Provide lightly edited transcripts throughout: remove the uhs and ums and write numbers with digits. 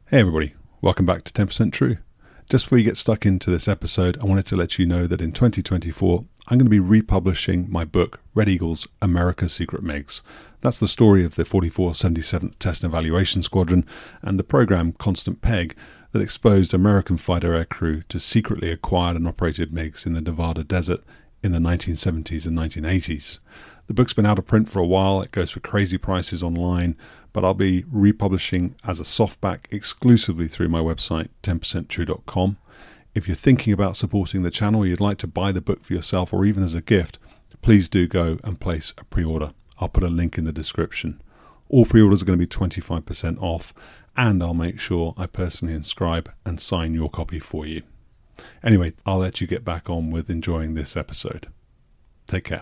Hey everybody, welcome back to 10% True. Just before you get stuck into this episode, I wanted to let you know that in 2024, I'm going to be republishing my book, Red Eagles, America's Secret MiGs. That's the story of the 4477th Test and Evaluation Squadron and the program Constant Peg that exposed American fighter aircrew to secretly acquired and operated MiGs in the Nevada desert in the 1970s and 1980s. The book's been out of print for a while, it goes for crazy prices online, but I'll be republishing as a softback exclusively through my website, 10percenttrue.com. If you're thinking about supporting the channel, or you'd like to buy the book for yourself or even as a gift, please do go and place a pre-order. I'll put a link in the description. All pre-orders are going to be 25% off, and I'll make sure I personally inscribe and sign your copy for you. Anyway, I'll let you get back on with enjoying this episode. Take care.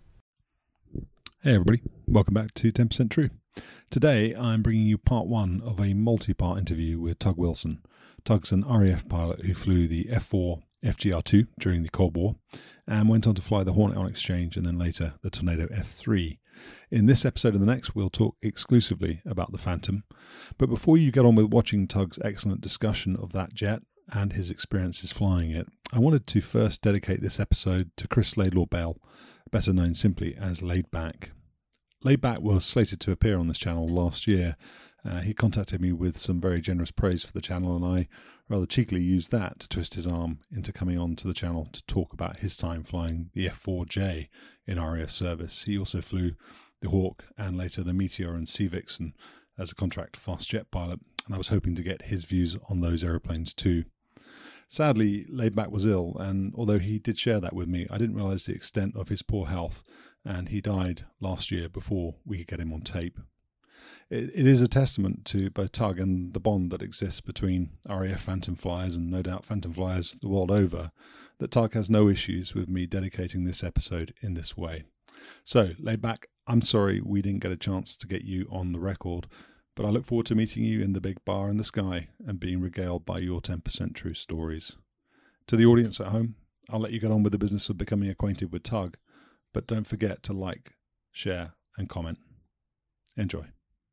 Hey everybody, welcome back to 10% True. Today I'm bringing you part one of a multi-part interview with Tug Wilson. Tug's an RAF pilot who flew the F4 FGR-2 during the Cold War and went on to fly the Hornet on exchange and then later the Tornado F3. In this episode and the next we'll talk exclusively about the Phantom. But before you get on with watching Tug's excellent discussion of that jet and his experiences flying it, I wanted to first dedicate this episode to Chris Laidlaw-Bell, better known simply as Laidback. Laidback was slated to appear on this channel last year. He contacted me with some very generous praise for the channel, and I rather cheekily used that to twist his arm into coming on to the channel to talk about his time flying the F4J in RAF service. He also flew the Hawk and later the Meteor and Sea Vixen as a contract fast jet pilot, and I was hoping to get his views on those aeroplanes too. Sadly, Laidback was ill, and although he did share that with me, I didn't realise the extent of his poor health, and he died last year before we could get him on tape. It is a testament to both Tug and the bond that exists between RAF Phantom flyers and no doubt Phantom flyers the world over that Tug has no issues with me dedicating this episode in this way. So, Laidback, I'm sorry we didn't get a chance to get you on the record, but I look forward to meeting you in the big bar in the sky and being regaled by your 10% True stories. To the audience at home, I'll let you get on with the business of becoming acquainted with Tug, but don't forget to like, share, and comment. Enjoy.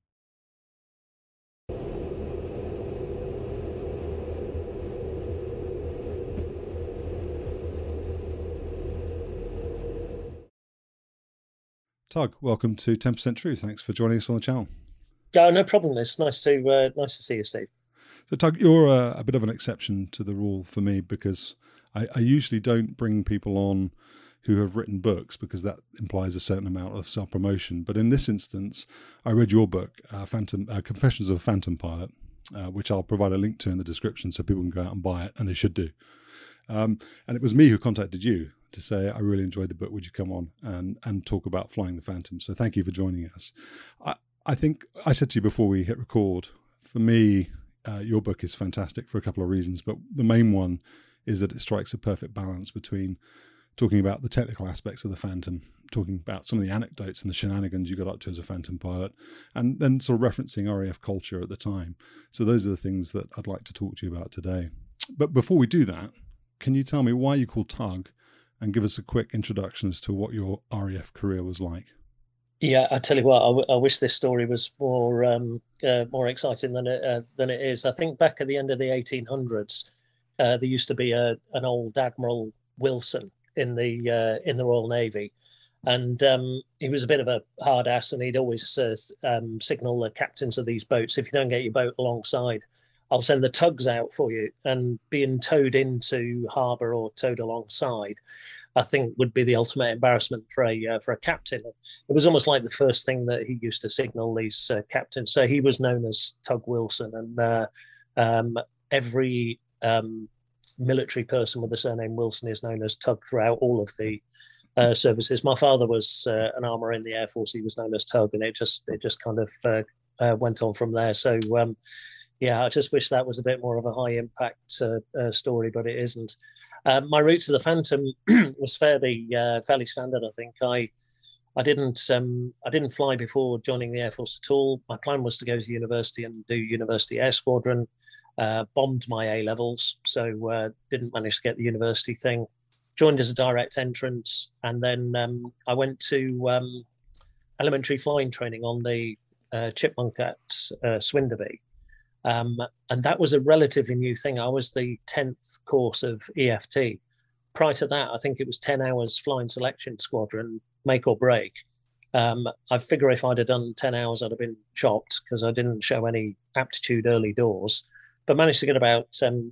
Tug, welcome to 10% True. Thanks for joining us on the channel. Oh, no problem. It's nice to see you, Steve. So, Tug, you're a bit of an exception to the rule for me because I usually don't bring people on who have written books because that implies a certain amount of self-promotion. But in this instance, I read your book, Confessions of a Phantom Pilot, which I'll provide a link to in the description so people can go out and buy it, and they should do. And it was me who contacted you to say, I really enjoyed the book. Would you come on and talk about flying the Phantom? So thank you for joining us. I think I said to you before we hit record, for me, your book is fantastic for a couple of reasons, but the main one is that it strikes a perfect balance between talking about the technical aspects of the Phantom, talking about some of the anecdotes and the shenanigans you got up to as a Phantom pilot, and then sort of referencing RAF culture at the time. So those are the things that I'd like to talk to you about today. But before we do that, can you tell me why you called Tug and give us a quick introduction as to what your RAF career was like? Yeah, I tell you what, I wish this story was more exciting than it is. I think back at the end of the 1800s, there used to be an old Admiral Wilson in the Royal Navy, and he was a bit of a hard ass, and he'd always signal the captains of these boats, if you don't get your boat alongside, I'll send the tugs out for you. And being towed into harbour or towed alongside, I think, would be the ultimate embarrassment for a captain. It was almost like the first thing that he used to signal these captains. So he was known as Tug Wilson, and every military person with the surname Wilson is known as Tug throughout all of the services. My father was an armourer in the Air Force. He was known as Tug, and it just kind of went on from there. So yeah, I just wish that was a bit more of a high impact story, but it isn't. My route to the Phantom was fairly standard. I think I didn't fly before joining the Air Force at all. My plan was to go to university and do University Air Squadron. Bombed my A levels, so didn't manage to get the university thing. Joined as a direct entrance, and then I went to elementary flying training on the Chipmunk at Swinderby. And that was a relatively new thing. I was the 10th course of EFT. Prior to that, I think it was 10 hours flying selection squadron, make or break. I figure if I'd have done 10 hours, I'd have been shocked because I didn't show any aptitude early doors, but managed to get about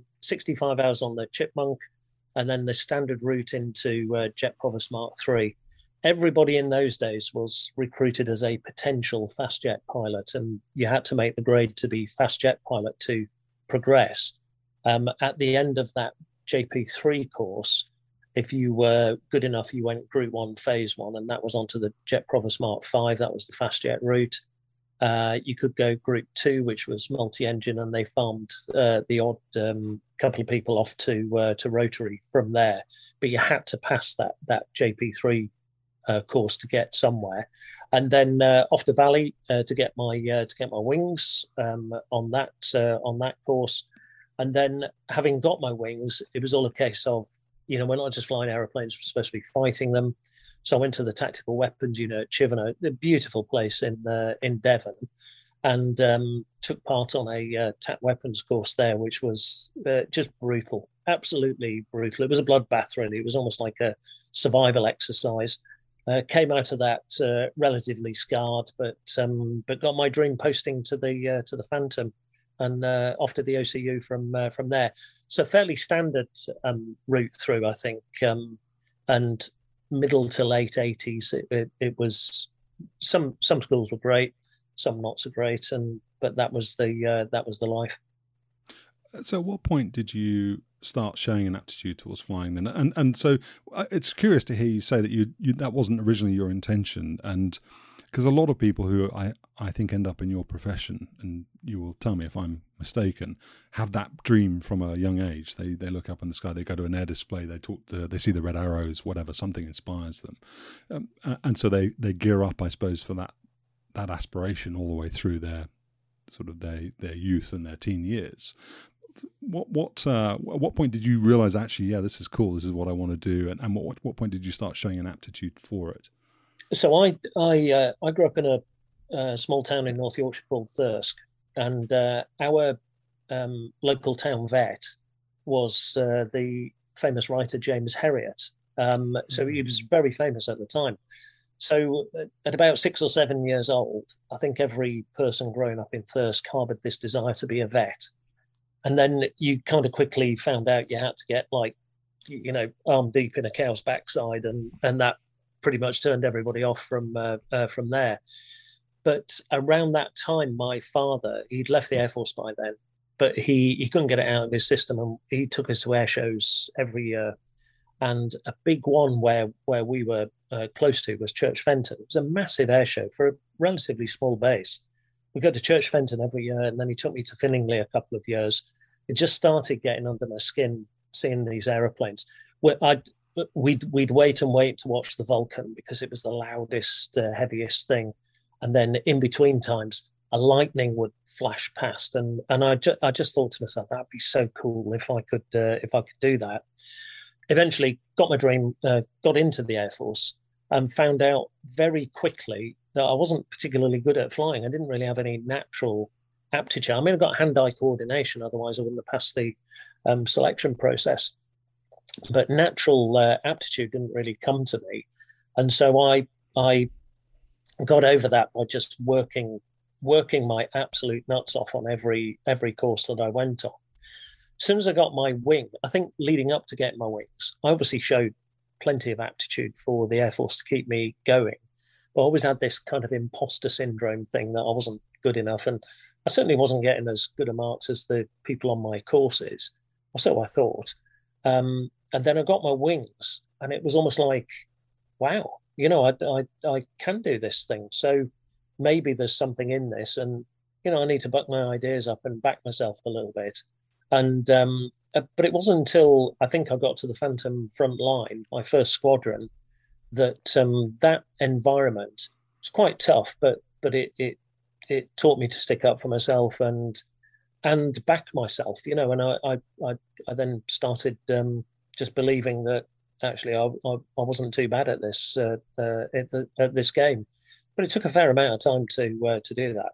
65 hours on the Chipmunk and then the standard route into Jet Provost Mark III. Everybody in those days was recruited as a potential fast jet pilot, and you had to make the grade to be fast jet pilot to progress. At the end of that JP3 course, if you were good enough, you went Group 1, Phase 1, and that was onto the Jet Provost Mark V. That was the fast jet route. You could go Group 2, which was multi-engine, and they farmed the odd couple of people off to rotary from there. But you had to pass that JP3 course to get somewhere, and then off to Valley to get my wings on that course. And then having got my wings, it was all a case of, we're not just flying aeroplanes, we're supposed to be fighting them. So I went to the tactical weapons unit at Chivenot, a beautiful place in Devon, and took part on a TAC weapons course there, which was just brutal, absolutely brutal. It was a bloodbath, really. It was almost like a survival exercise. Came out of that relatively scarred, but got my dream posting to the Phantom, and off to the OCU from there. So fairly standard route through, I think, and middle to late 80s. It was some schools were great, some not so great, but that was the life. So, at what point did you start showing an aptitude towards flying then? And so, it's curious to hear you say that you that wasn't originally your intention, and because a lot of people who I think end up in your profession, and you will tell me if I'm mistaken, have that dream from a young age. They look up in the sky, they go to an air display, they see the red arrows, whatever, something inspires them, and so they gear up, I suppose, for that aspiration all the way through their sort of their youth and their teen years. At what point did you realize, actually, this is cool, this is what I want to do, and what point did you start showing an aptitude for it? So I grew up in a small town in North Yorkshire called Thirsk, and our local town vet was the famous writer James Herriot. So he was very famous at the time. So at about 6 or 7 years old, I think every person growing up in Thirsk harbored this desire to be a vet. And then you kind of quickly found out you had to get arm deep in a cow's backside, and that pretty much turned everybody off from there. But around that time, my father, he'd left the Air Force by then, but he couldn't get it out of his system, and he took us to air shows every year. And a big one where we were close to was Church Fenton. It was a massive air show for a relatively small base. We go to Church Fenton every year, and then he took me to Finningley a couple of years. It just started getting under my skin, seeing these aeroplanes. We'd wait and wait to watch the Vulcan because it was the loudest, heaviest thing. And then in between times, a lightning would flash past, and I just thought to myself, that'd be so cool if I could do that. Eventually, got my dream, got into the Air Force, and found out very quickly that I wasn't particularly good at flying. I didn't really have any natural aptitude. I mean, I got hand-eye coordination, otherwise I wouldn't have passed the selection process. But natural aptitude didn't really come to me, and so I got over that by just working my absolute nuts off on every course that I went on. As soon as I got my wing, I think leading up to getting my wings, I obviously showed plenty of aptitude for the Air Force to keep me going. But I always had this kind of imposter syndrome thing that I wasn't good enough, and I certainly wasn't getting as good a marks as the people on my courses, or so I thought. And then I got my wings, and it was almost like, wow, I can do this thing. So maybe there's something in this, and I need to buck my ideas up and back myself a little bit. And but it wasn't until I think I got to the Phantom front line, my first squadron, that that environment was quite tough, but it taught me to stick up for myself and back myself, and I then started just believing that actually I wasn't too bad at this at this game. But it took a fair amount of time to do that.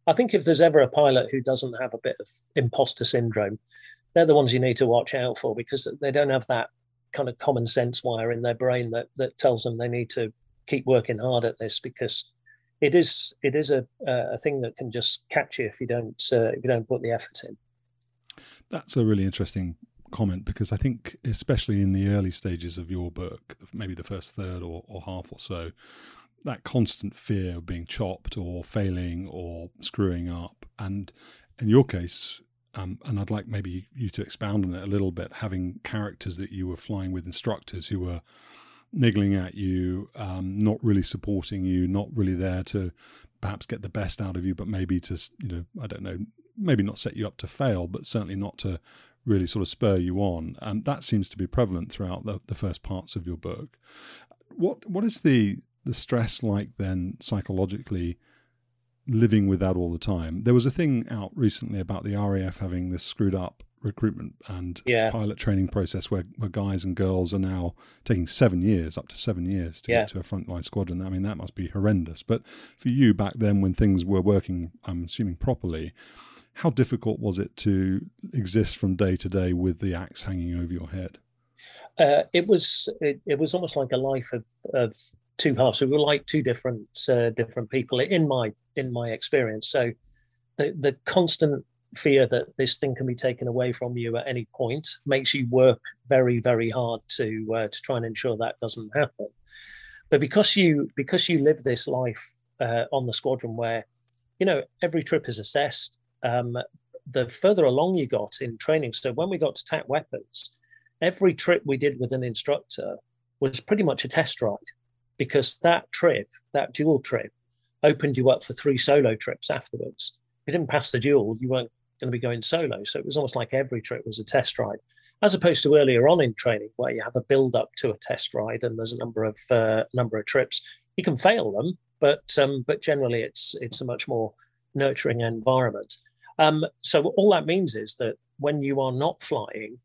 I think if there's ever a pilot who doesn't have a bit of imposter syndrome, they're the ones you need to watch out for, because they don't have that kind of common sense wire in their brain that tells them they need to keep working hard at this, because it is a thing that can just catch you if you don't put the effort in. That's a really interesting comment, because I think especially in the early stages of your book, maybe the first third or half or so, that constant fear of being chopped or failing or screwing up, and in your case, and I'd like maybe you to expound on it a little bit, having characters that you were flying with, instructors who were niggling at you, not really supporting you, not really there to perhaps get the best out of you, but maybe to, I don't know, maybe not set you up to fail, but certainly not to really sort of spur you on. And that seems to be prevalent throughout the first parts of your book. What is the stress like then psychologically, living with that all the time? There was a thing out recently about the RAF having this screwed up recruitment and pilot training process where guys and girls are now taking up to 7 years to get to a frontline squadron. I mean, that must be horrendous. But for you back then, when things were working, I'm assuming properly, how difficult was it to exist from day to day with the axe hanging over your head? It was almost like a life of two halves. So we were like two different people in my experience. So the constant fear that this thing can be taken away from you at any point makes you work very, very hard to try and ensure that doesn't happen. But because you live this life on the squadron where every trip is assessed, the further along you got in training. So when we got to TAC weapons, every trip we did with an instructor was pretty much a test ride, because that dual trip, opened you up for 3 solo trips afterwards. If you didn't pass the dual, you weren't going to be going solo. So it was almost like every trip was a test ride, as opposed to earlier on in training where you have a build up to a test ride and there's a number of trips. You can fail them, but generally it's a much more nurturing environment. So all that means is that when you are not flying,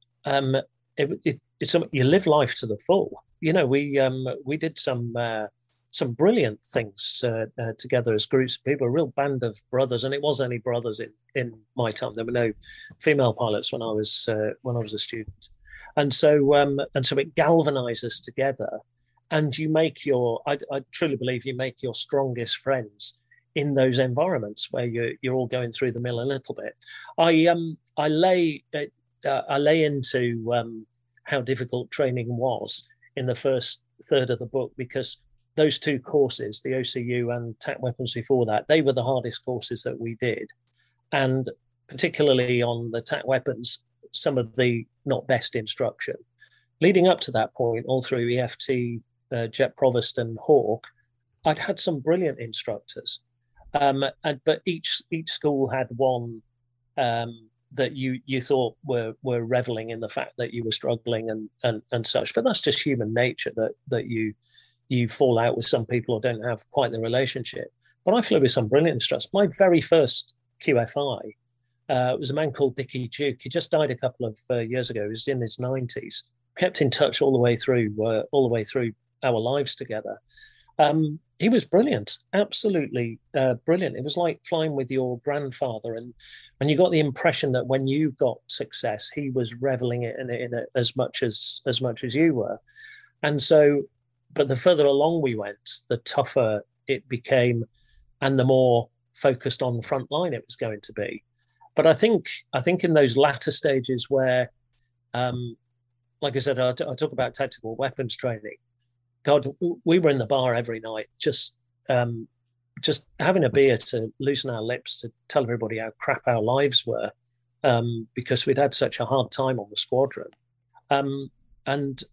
you live life to the full. We did some brilliant things together as groups of people, a real band of brothers, and it was only brothers in my time. There were no female pilots when I was a student, and so it galvanizes us together, and you make I truly believe you make your strongest friends in those environments where you're all going through the mill a little bit. I lay into how difficult training was in the first third of the book, because those 2 courses, the OCU and TAC weapons before that, they were the hardest courses that we did. And particularly on the TAC weapons, some of the not best instruction. Leading up to that point, all through EFT, Jet Provost and Hawk, I'd had some brilliant instructors. But each school had one that you thought were reveling in the fact that you were struggling and such. But that's just human nature, that you fall out with some people or don't have quite the relationship. But I flew with some brilliant instructors. My very first QFI was a man called Dickie Duke. He just died a couple of years ago. He was in his 90s. Kept in touch all the way through our lives together. He was brilliant, absolutely brilliant. It was like flying with your grandfather, and you got the impression that when you got success, he was reveling in it as much as you were. And so, but the further along we went, the tougher it became, and the more focused on the front line it was going to be. But I think in those latter stages where, like I said, I talk about tactical weapons training. God, we were in the bar every night, just having a beer to loosen our lips, to tell everybody how crap our lives were, because we'd had such a hard time on the squadron. And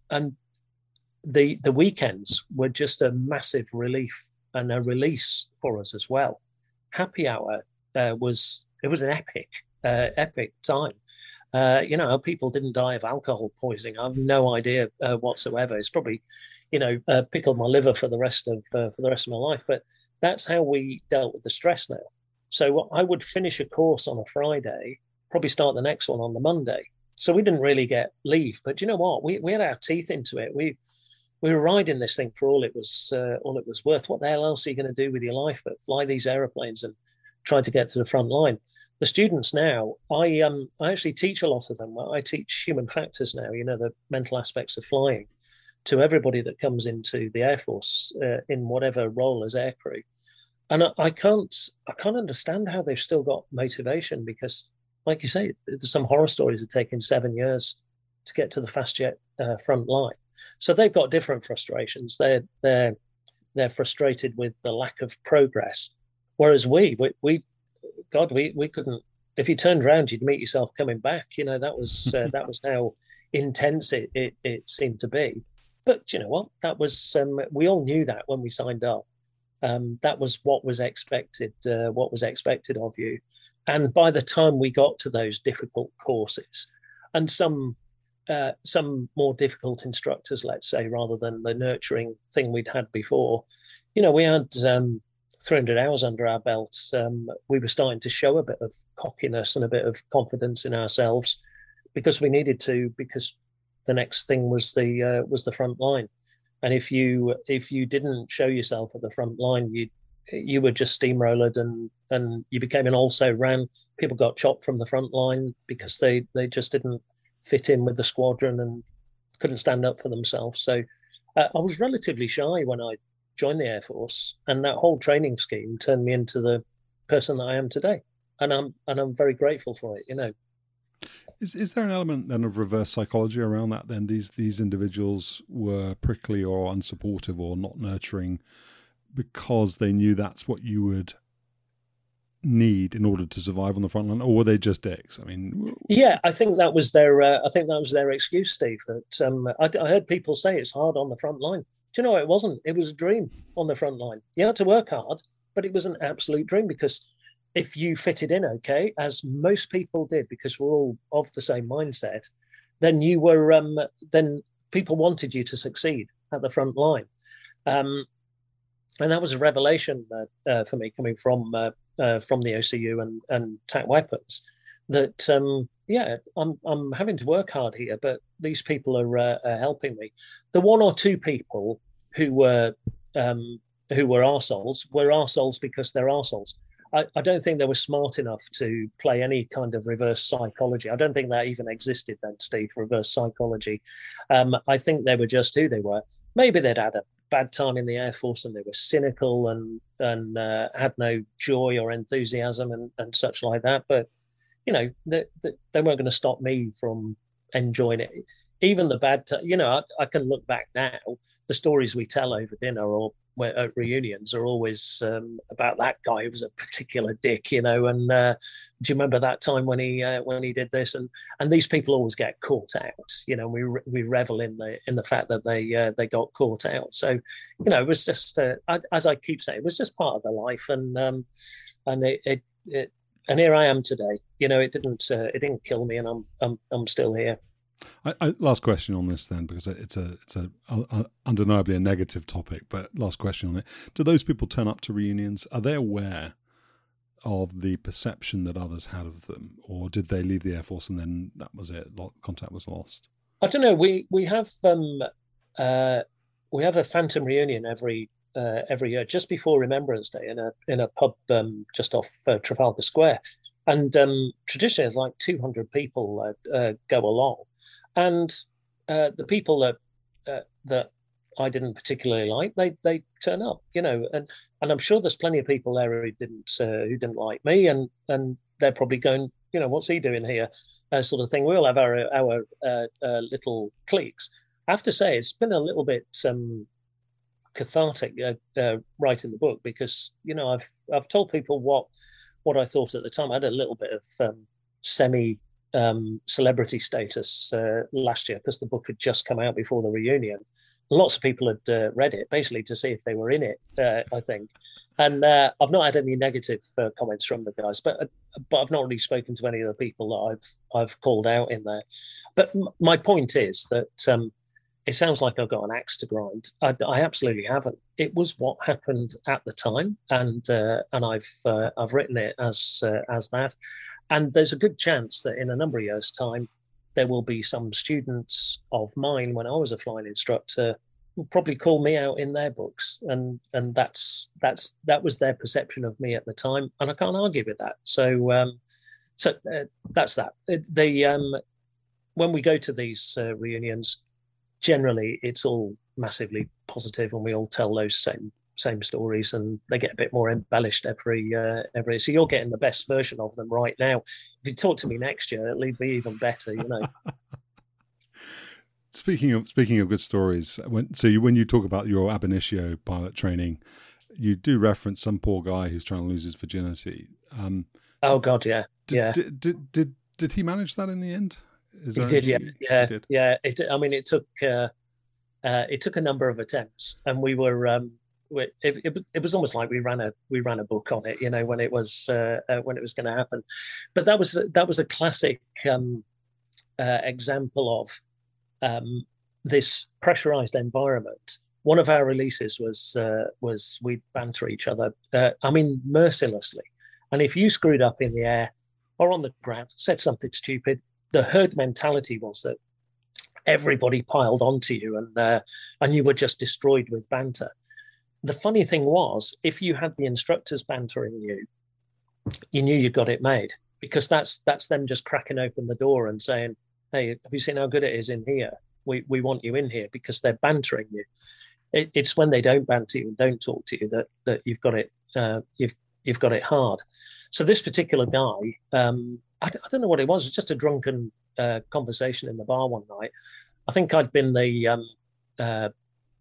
the weekends were just a massive relief and a release for us as well. Happy hour was an epic time. People didn't die of alcohol poisoning. I have no idea whatsoever. It's probably, pickled my liver for the rest of my life. But that's how we dealt with the stress now. So I would finish a course on a Friday, probably start the next one on the Monday. So we didn't really get leave. But you know what? We had our teeth into it. We were riding this thing for all it was worth. What the hell else are you going to do with your life but fly these aeroplanes and try to get to the front line. The students now, I actually teach a lot of them. I teach human factors now, the mental aspects of flying, to everybody that comes into the Air Force in whatever role as aircrew. And I can't understand how they've still got motivation, because, like you say, there's some horror stories have taken 7 years to get to the fast jet front line. So they've got different frustrations. They're frustrated with the lack of progress, whereas we couldn't. If you turned around, you'd meet yourself coming back. That was how intense it seemed to be. But you know what? That was we all knew that when we signed up. That was what was expected. What was expected of you. And by the time we got to those difficult courses, and some more difficult instructors, let's say, rather than the nurturing thing we'd had before, we had 300 hours under our belts. We were starting to show a bit of cockiness and a bit of confidence in ourselves, because we needed to, because the next thing was the front line. And if you didn't show yourself at the front line, you were just steamrolled, and you became an also ran. People got chopped from the front line because they just didn't fit in with the squadron and couldn't stand up for themselves. So I was relatively shy when I joined the Air Force, and that whole training scheme turned me into the person that I am today, and I'm very grateful for it. Is there an element then of reverse psychology around that? Then these individuals were prickly or unsupportive or not nurturing because they knew that's what you would need in order to survive on the front line, or were they just dicks? I mean, yeah, I think that was their excuse, Steve. That I heard people say it's hard on the front line. Do you know, it wasn't. It was a dream on the front line. You had to work hard, but it was an absolute dream, because if you fitted in okay, as most people did, because we're all of the same mindset, then you were then people wanted you to succeed at the front line. And that was a revelation for me, coming from the OCU and TAC Weapons, that I'm having to work hard here, but these people are helping me. The one or two people who were arseholes were arseholes because they're arseholes. I don't think they were smart enough to play any kind of reverse psychology. I don't think that even existed then, Steve, reverse psychology. I think they were just who they were. Maybe they'd had a bad time in the Air Force and they were cynical and had no joy or enthusiasm and such like that. But, they weren't going to stop me from enjoying it. Even the bad I can look back now. The stories we tell over dinner or at reunions are always about that guy who was a particular dick, and do you remember that time when he did this? And these people always get caught out. We revel in the fact that they got caught out. So it was just as I keep saying, it was just part of the life, and here I am today. It didn't kill me, and I'm still here. Last question on this then, because it's a undeniably a negative topic, but last question on it. Do those people turn up to reunions? Are they aware of the perception that others had of them, or did they leave the Air Force and then that was it? Contact was lost? I don't know. We have a phantom reunion every year just before Remembrance Day in a pub just off Trafalgar Square, and traditionally like 200 people go along. And the people that I didn't particularly like, they turn up, and I'm sure there's plenty of people there who didn't like me, and they're probably going, what's he doing here, sort of thing. We all have our little cliques. I have to say, it's been a little bit cathartic writing the book, because I've told people what I thought at the time. I had a little bit of semi celebrity status last year, because the book had just come out before the reunion. Lots of people had read it basically to see if they were in it, I think. And I've not had any negative comments from the guys, but I've not really spoken to any of the people that I've called out in there. But my point is that it sounds like I've got an axe to grind. I absolutely haven't. It was what happened at the time, and I've written it as that. And there's a good chance that in a number of years' time, there will be some students of mine when I was a flying instructor would probably call me out in their books, and that was their perception of me at the time, and I can't argue with that. So that's that. When we go to these reunions, generally it's all massively positive, and we all tell those same stories, and they get a bit more embellished every. So you're getting the best version of them right now. If you talk to me next year, it'll be even better, you know. Speaking of good stories, when you talk about your ab initio pilot training, you do reference some poor guy who's trying to lose his virginity. Oh God, yeah, yeah. Did he manage that in the end? He did, yeah. I mean, it took a number of attempts, and we were. It was almost like we ran a book on it, you know, when it was going to happen. But that was a classic example of this pressurized environment. One of our releases was we'd banter each other, I mean, mercilessly. And if you screwed up in the air or on the ground, said something stupid, the herd mentality was that everybody piled onto you, and you were just destroyed with banter. The funny thing was, if you had the instructors bantering you, you knew you got it made, because that's them just cracking open the door and saying, "Hey, have you seen how good it is in here? We want you in here," because they're bantering you. It's when they don't banter you and don't talk to you that you've got it you've got it hard. So this particular guy, I don't know what it was. It was just a drunken conversation in the bar one night. I think I'd been the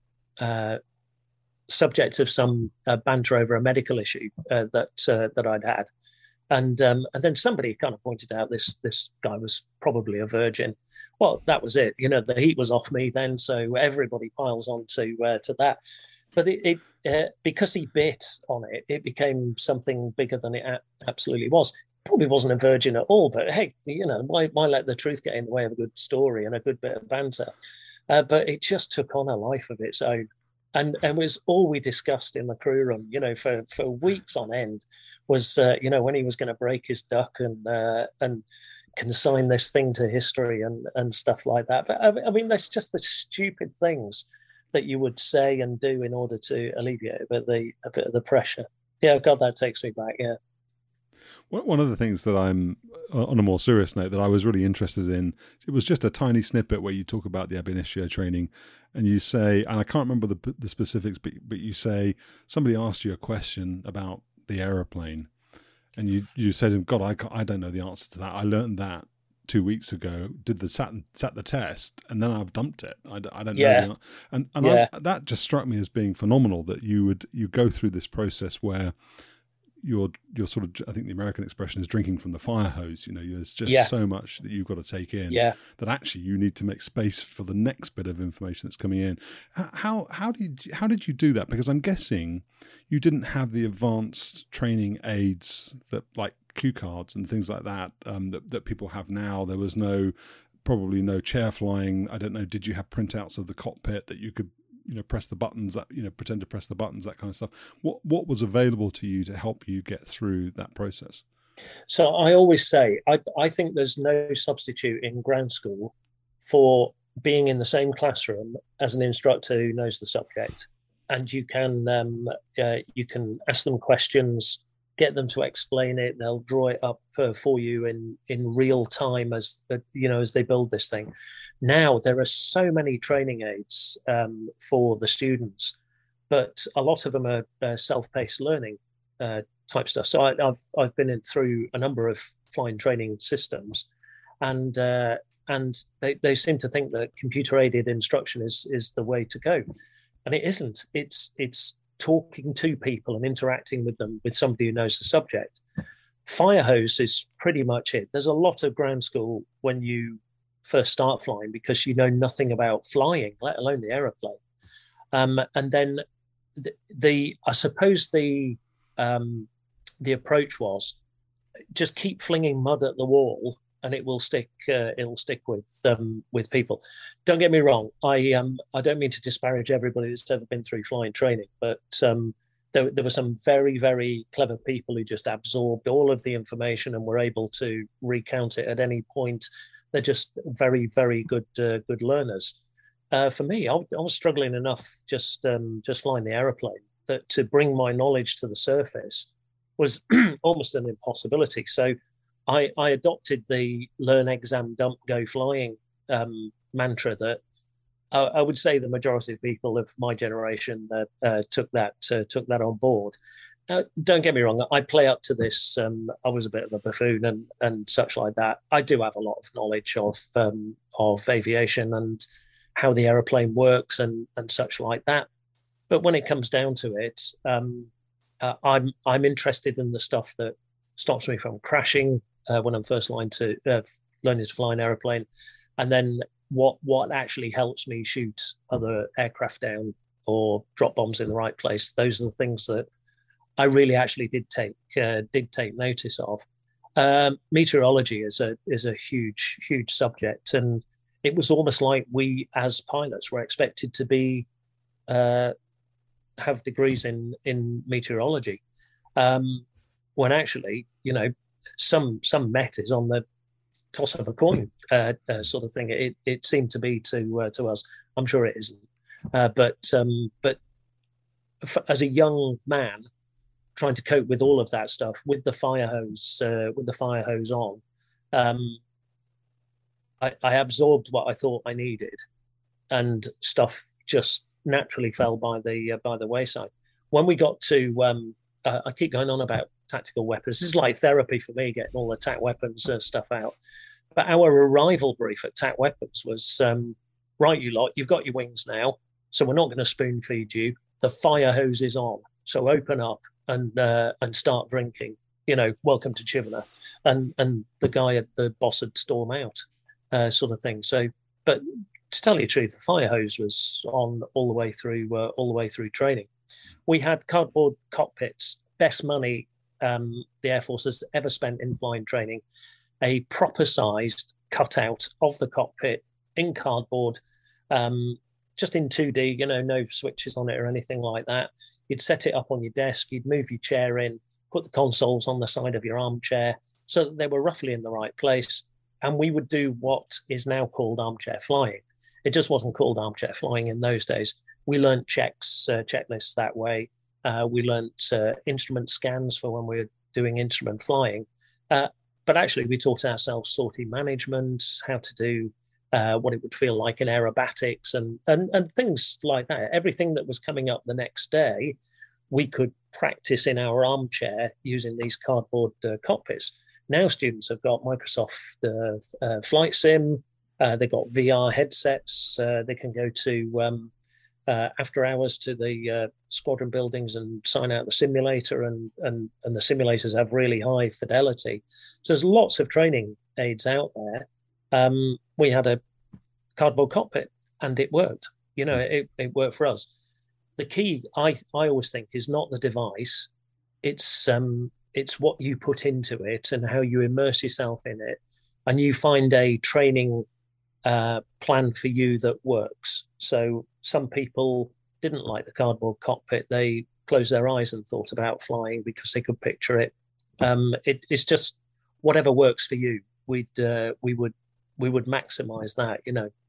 subject of some banter over a medical issue that I'd had, and then somebody kind of pointed out this guy was probably a virgin. Well, that was it. You know, the heat was off me then, so everybody piles on to that. But it because he bit on it, it became something bigger than it absolutely was. Probably wasn't a virgin at all, but hey, you know, why let the truth get in the way of a good story and a good bit of banter? But it just took on a life of its own. And was all we discussed in the crew room, you know, for weeks on end, was you know, when he was going to break his duck and consign this thing to history and stuff like that. But I mean, that's just the stupid things that you would say and do in order to alleviate a bit of the pressure. Yeah, God, that takes me back. Yeah. One of the things that I'm, on a more serious note, that I was really interested in, it was just a tiny snippet where you talk about the ab initio training, and you say, and I can't remember the specifics, but you say somebody asked you a question about the aeroplane, and you said, "God, I don't know the answer to that. I learned that 2 weeks ago. Did the sat the test, and then I've dumped it. I don't know." And yeah. That just struck me as being phenomenal, that you go through this process where you're sort of, I think the American expression is drinking from the fire hose. You know, there's just so much that you've got to take in that actually you need to make space for the next bit of information that's coming in. How did you do that? Because I'm guessing you didn't have the advanced training aids that, like cue cards and things like that, that people have now. There was probably no chair flying. I don't know. Did you have printouts of the cockpit that you could, you know, press the buttons, that, you know, pretend to press the buttons, that kind of stuff? What was available to you to help you get through that process? So I always say, I think there's no substitute in ground school for being in the same classroom as an instructor who knows the subject, and you can ask them questions, get them to explain it. They'll draw it up for you in real time as they build this thing. Now there are so many training aids for the students, but a lot of them are self-paced learning type stuff. So I've been through a number of flying training systems, and they seem to think that computer-aided instruction is the way to go, and it isn't. It's talking to people and interacting with them, with somebody who knows the subject. Firehose is pretty much it. There's a lot of ground school when you first start flying, because you know nothing about flying, let alone the aeroplane. And then I suppose the approach was just keep flinging mud at the wall, and it will stick. It'll stick with people. Don't get me wrong. I don't mean to disparage everybody that's ever been through flying training, but there were some very, very clever people who just absorbed all of the information and were able to recount it at any point. They're just very, very good learners. For me, I was struggling enough just flying the aeroplane that to bring my knowledge to the surface was almost an impossibility. So I adopted the learn, exam, dump, go flying mantra that I would say the majority of people of my generation took that on board. Don't get me wrong, I play up to this. I was a bit of a buffoon and such like that. I do have a lot of knowledge of aviation and how the aeroplane works and such like that. But when it comes down to it, I'm interested in the stuff that stops me from crashing when I'm first learning to fly an aeroplane, and then what actually helps me shoot other aircraft down or drop bombs in the right place. Those are the things that I really actually did take notice of. Meteorology is a huge subject, and it was almost like we as pilots were expected to be have degrees in meteorology, when actually, some met is on the toss of a coin sort of thing. It seemed to be to us. I'm sure it isn't, but as a young man trying to cope with all of that stuff with the fire hose on, I absorbed what I thought I needed, and stuff just naturally fell by the wayside. When we got to, I keep going on about tactical weapons. This is like therapy for me, getting all the TAC weapons stuff out. But our arrival brief at TAC weapons was, right, you lot, you've got your wings now, so we're not going to spoon feed you. The fire hose is on, so open up and start drinking. Welcome to Chivener. And the boss had storm out, sort of thing. So, but to tell you the truth, the fire hose was on all the way through training. We had cardboard cockpits, best money the Air Force has ever spent in flying training. A proper sized cutout of the cockpit in cardboard, just in 2D, no switches on it or anything like that. You'd set it up on your desk, you'd move your chair in, put the consoles on the side of your armchair so that they were roughly in the right place. And we would do what is now called armchair flying. It just wasn't called armchair flying in those days. We learned checklists that way. We learned instrument scans for when we were doing instrument flying. But actually, we taught ourselves sortie management, how to do what it would feel like in aerobatics and things like that. Everything that was coming up the next day, we could practice in our armchair using these cardboard cockpits. Now students have got Microsoft Flight Sim. They've got VR headsets. They can go to after hours to the squadron buildings and sign out the simulator, and the simulators have really high fidelity. So there's lots of training aids out there. We had a cardboard cockpit and it worked. It worked for us. The key, I always think, is not the device. It's what you put into it and how you immerse yourself in it, and you find a training plan for you that works. So some people didn't like the cardboard cockpit. They closed their eyes and thought about flying because they could picture it. It's just whatever works for you. We would maximize that.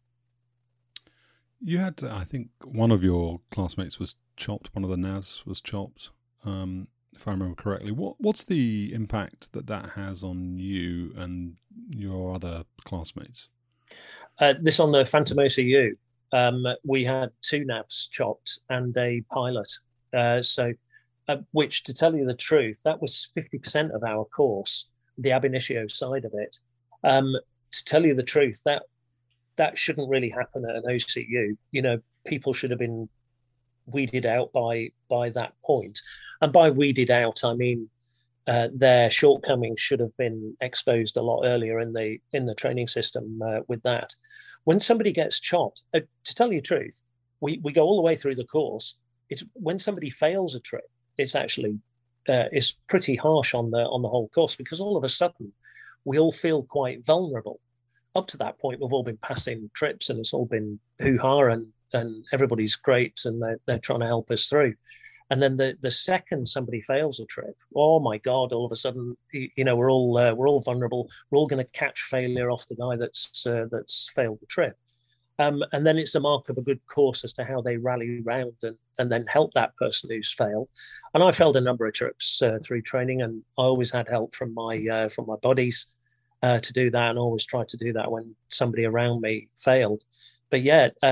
You had, I think, one of your classmates was chopped. One of the NAS was chopped, if I remember correctly. What's the impact that has on you and your other classmates? This on the Phantom OCU. We had 2 NAVs chopped and a pilot. Which, to tell you the truth, that was 50% of our course, the ab initio side of it. To tell you the truth, that shouldn't really happen at an OCU. People should have been weeded out by that point. And by weeded out, I mean their shortcomings should have been exposed a lot earlier in the training system with that. When somebody gets chopped, to tell you the truth, we go all the way through the course. It's when somebody fails a trip, it's actually it's pretty harsh on the whole course, because all of a sudden we all feel quite vulnerable. Up to that point, we've all been passing trips and it's all been hoo-ha and everybody's great and they're trying to help us through. And then the second somebody fails a trip, oh my God! All of a sudden, we're all vulnerable. We're all going to catch failure off the guy that's failed the trip. And then it's a mark of a good course as to how they rally round and then help that person who's failed. And I failed a number of trips through training, and I always had help from my buddies to do that, and always tried to do that when somebody around me failed. But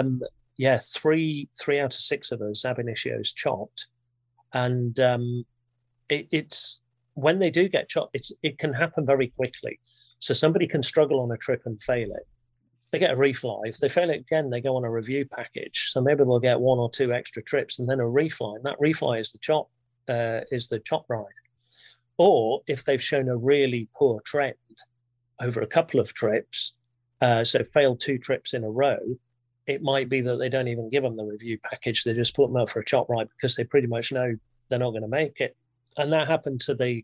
three out of six of us ab initio's chopped, and it's when they do get chopped, it can happen very quickly. So somebody can struggle on a trip and fail it. They get a refly. If they fail it again, they go on a review package. So maybe they'll get one or two extra trips and then a refly. And that refly is the chop ride. Or if they've shown a really poor trend over a couple of trips, so failed 2 trips in a row, it might be that they don't even give them the review package. They just put them up for a chop ride because they pretty much know they're not going to make it. And that happened to the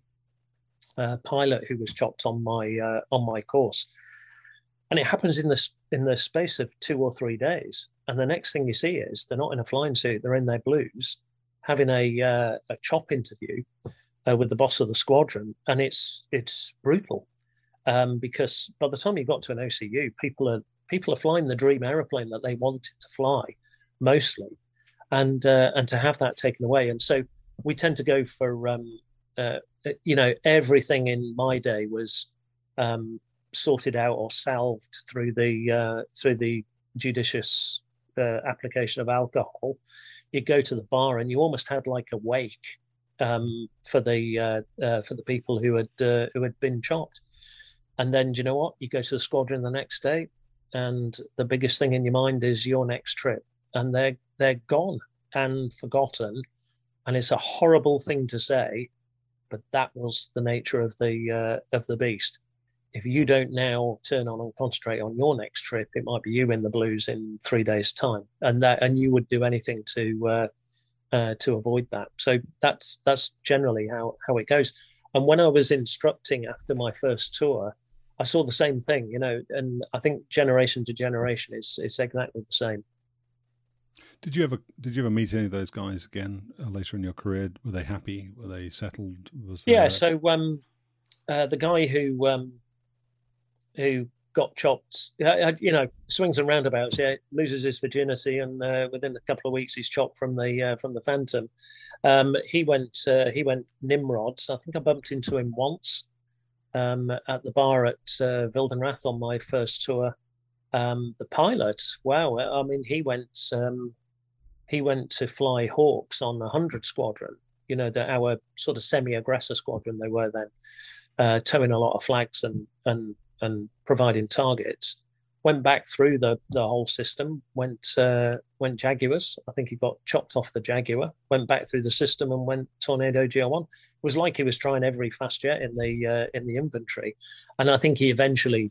pilot who was chopped on my course. And it happens in the space of 2 or 3 days. And the next thing you see is they're not in a flying suit, they're in their blues, having a chop interview with the boss of the squadron. And it's brutal because by the time you got to an OCU, people are flying the dream aeroplane that they wanted to fly, mostly, and to have that taken away. And so we tend to go for, everything in my day was sorted out or salved through the judicious application of alcohol. You go to the bar and you almost had like a wake for the people who had been chopped. And then, do you know what? You go to the squadron the next day, and the biggest thing in your mind is your next trip, and they're gone and forgotten. And it's a horrible thing to say, but that was the nature of the beast. If you don't now turn on and concentrate on your next trip, it might be you in the blues in 3 days' time, and you would do anything to avoid that. So that's generally how it goes. And when I was instructing after my first tour, I saw the same thing, and I think generation to generation it's exactly the same. Did you ever meet any of those guys again later in your career? Were they happy? Were they settled? So the guy who got chopped, swings and roundabouts. Yeah, loses his virginity, and within a couple of weeks he's chopped from the Phantom. He went Nimrods. I think I bumped into him once at the bar at Wildenrath on my first tour. The pilot, wow! I mean, he went to fly Hawks on 100 Squadron. Our sort of semi-aggressor squadron they were then, towing a lot of flags and providing targets. Went back through the whole system, went Jaguars. I think he got chopped off the Jaguar, went back through the system and went Tornado GR1. It was like he was trying every fast jet in the inventory. And I think he eventually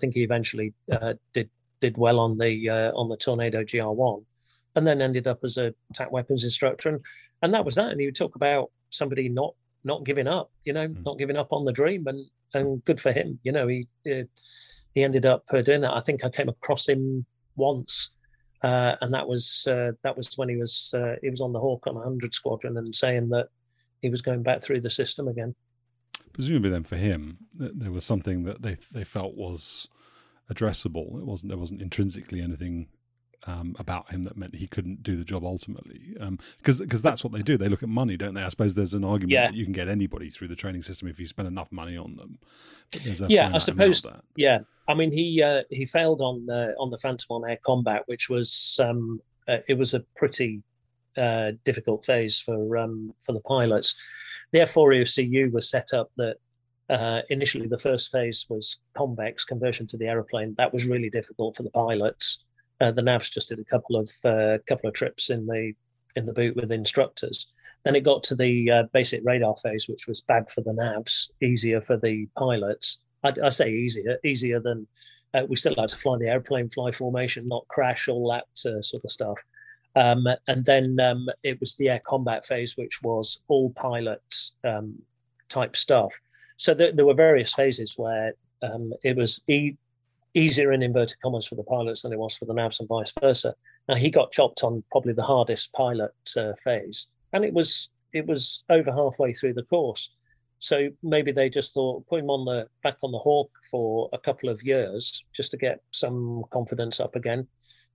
did well on the Tornado GR1, and then ended up as a attack weapons instructor. And that was that. And he would talk about somebody not giving up, not giving up on the dream, and good for him. He ended up doing that. I think I came across him once, and that was when he was on the Hawk on 100 Squadron and saying that he was going back through the system again. Presumably, then for him, there was something that they felt was addressable. There wasn't intrinsically anything about him that meant he couldn't do the job ultimately, because that's what they do. They look at money, don't they? I suppose there's an argument that you can get anybody through the training system if you spend enough money on them. But there's a I suppose. Yeah, I mean, he failed on the Phantom on air combat, which was it was a pretty difficult phase for the pilots. The F4EOCU was set up that initially the first phase was convex conversion to the aeroplane. That was really difficult for the pilots. The navs just did a couple of trips in the boot with instructors. Then it got to the basic radar phase, which was bad for the navs, easier for the pilots. I say easier than we still had to fly the airplane, fly formation, not crash, all that sort of stuff. And then it was the air combat phase, which was all pilots type stuff. So there were various phases where it was easier in inverted commas for the pilots than it was for the navs and vice versa. Now he got chopped on probably the hardest pilot phase, and it was over halfway through the course. So maybe they just thought put him back on the Hawk for a couple of years just to get some confidence up again,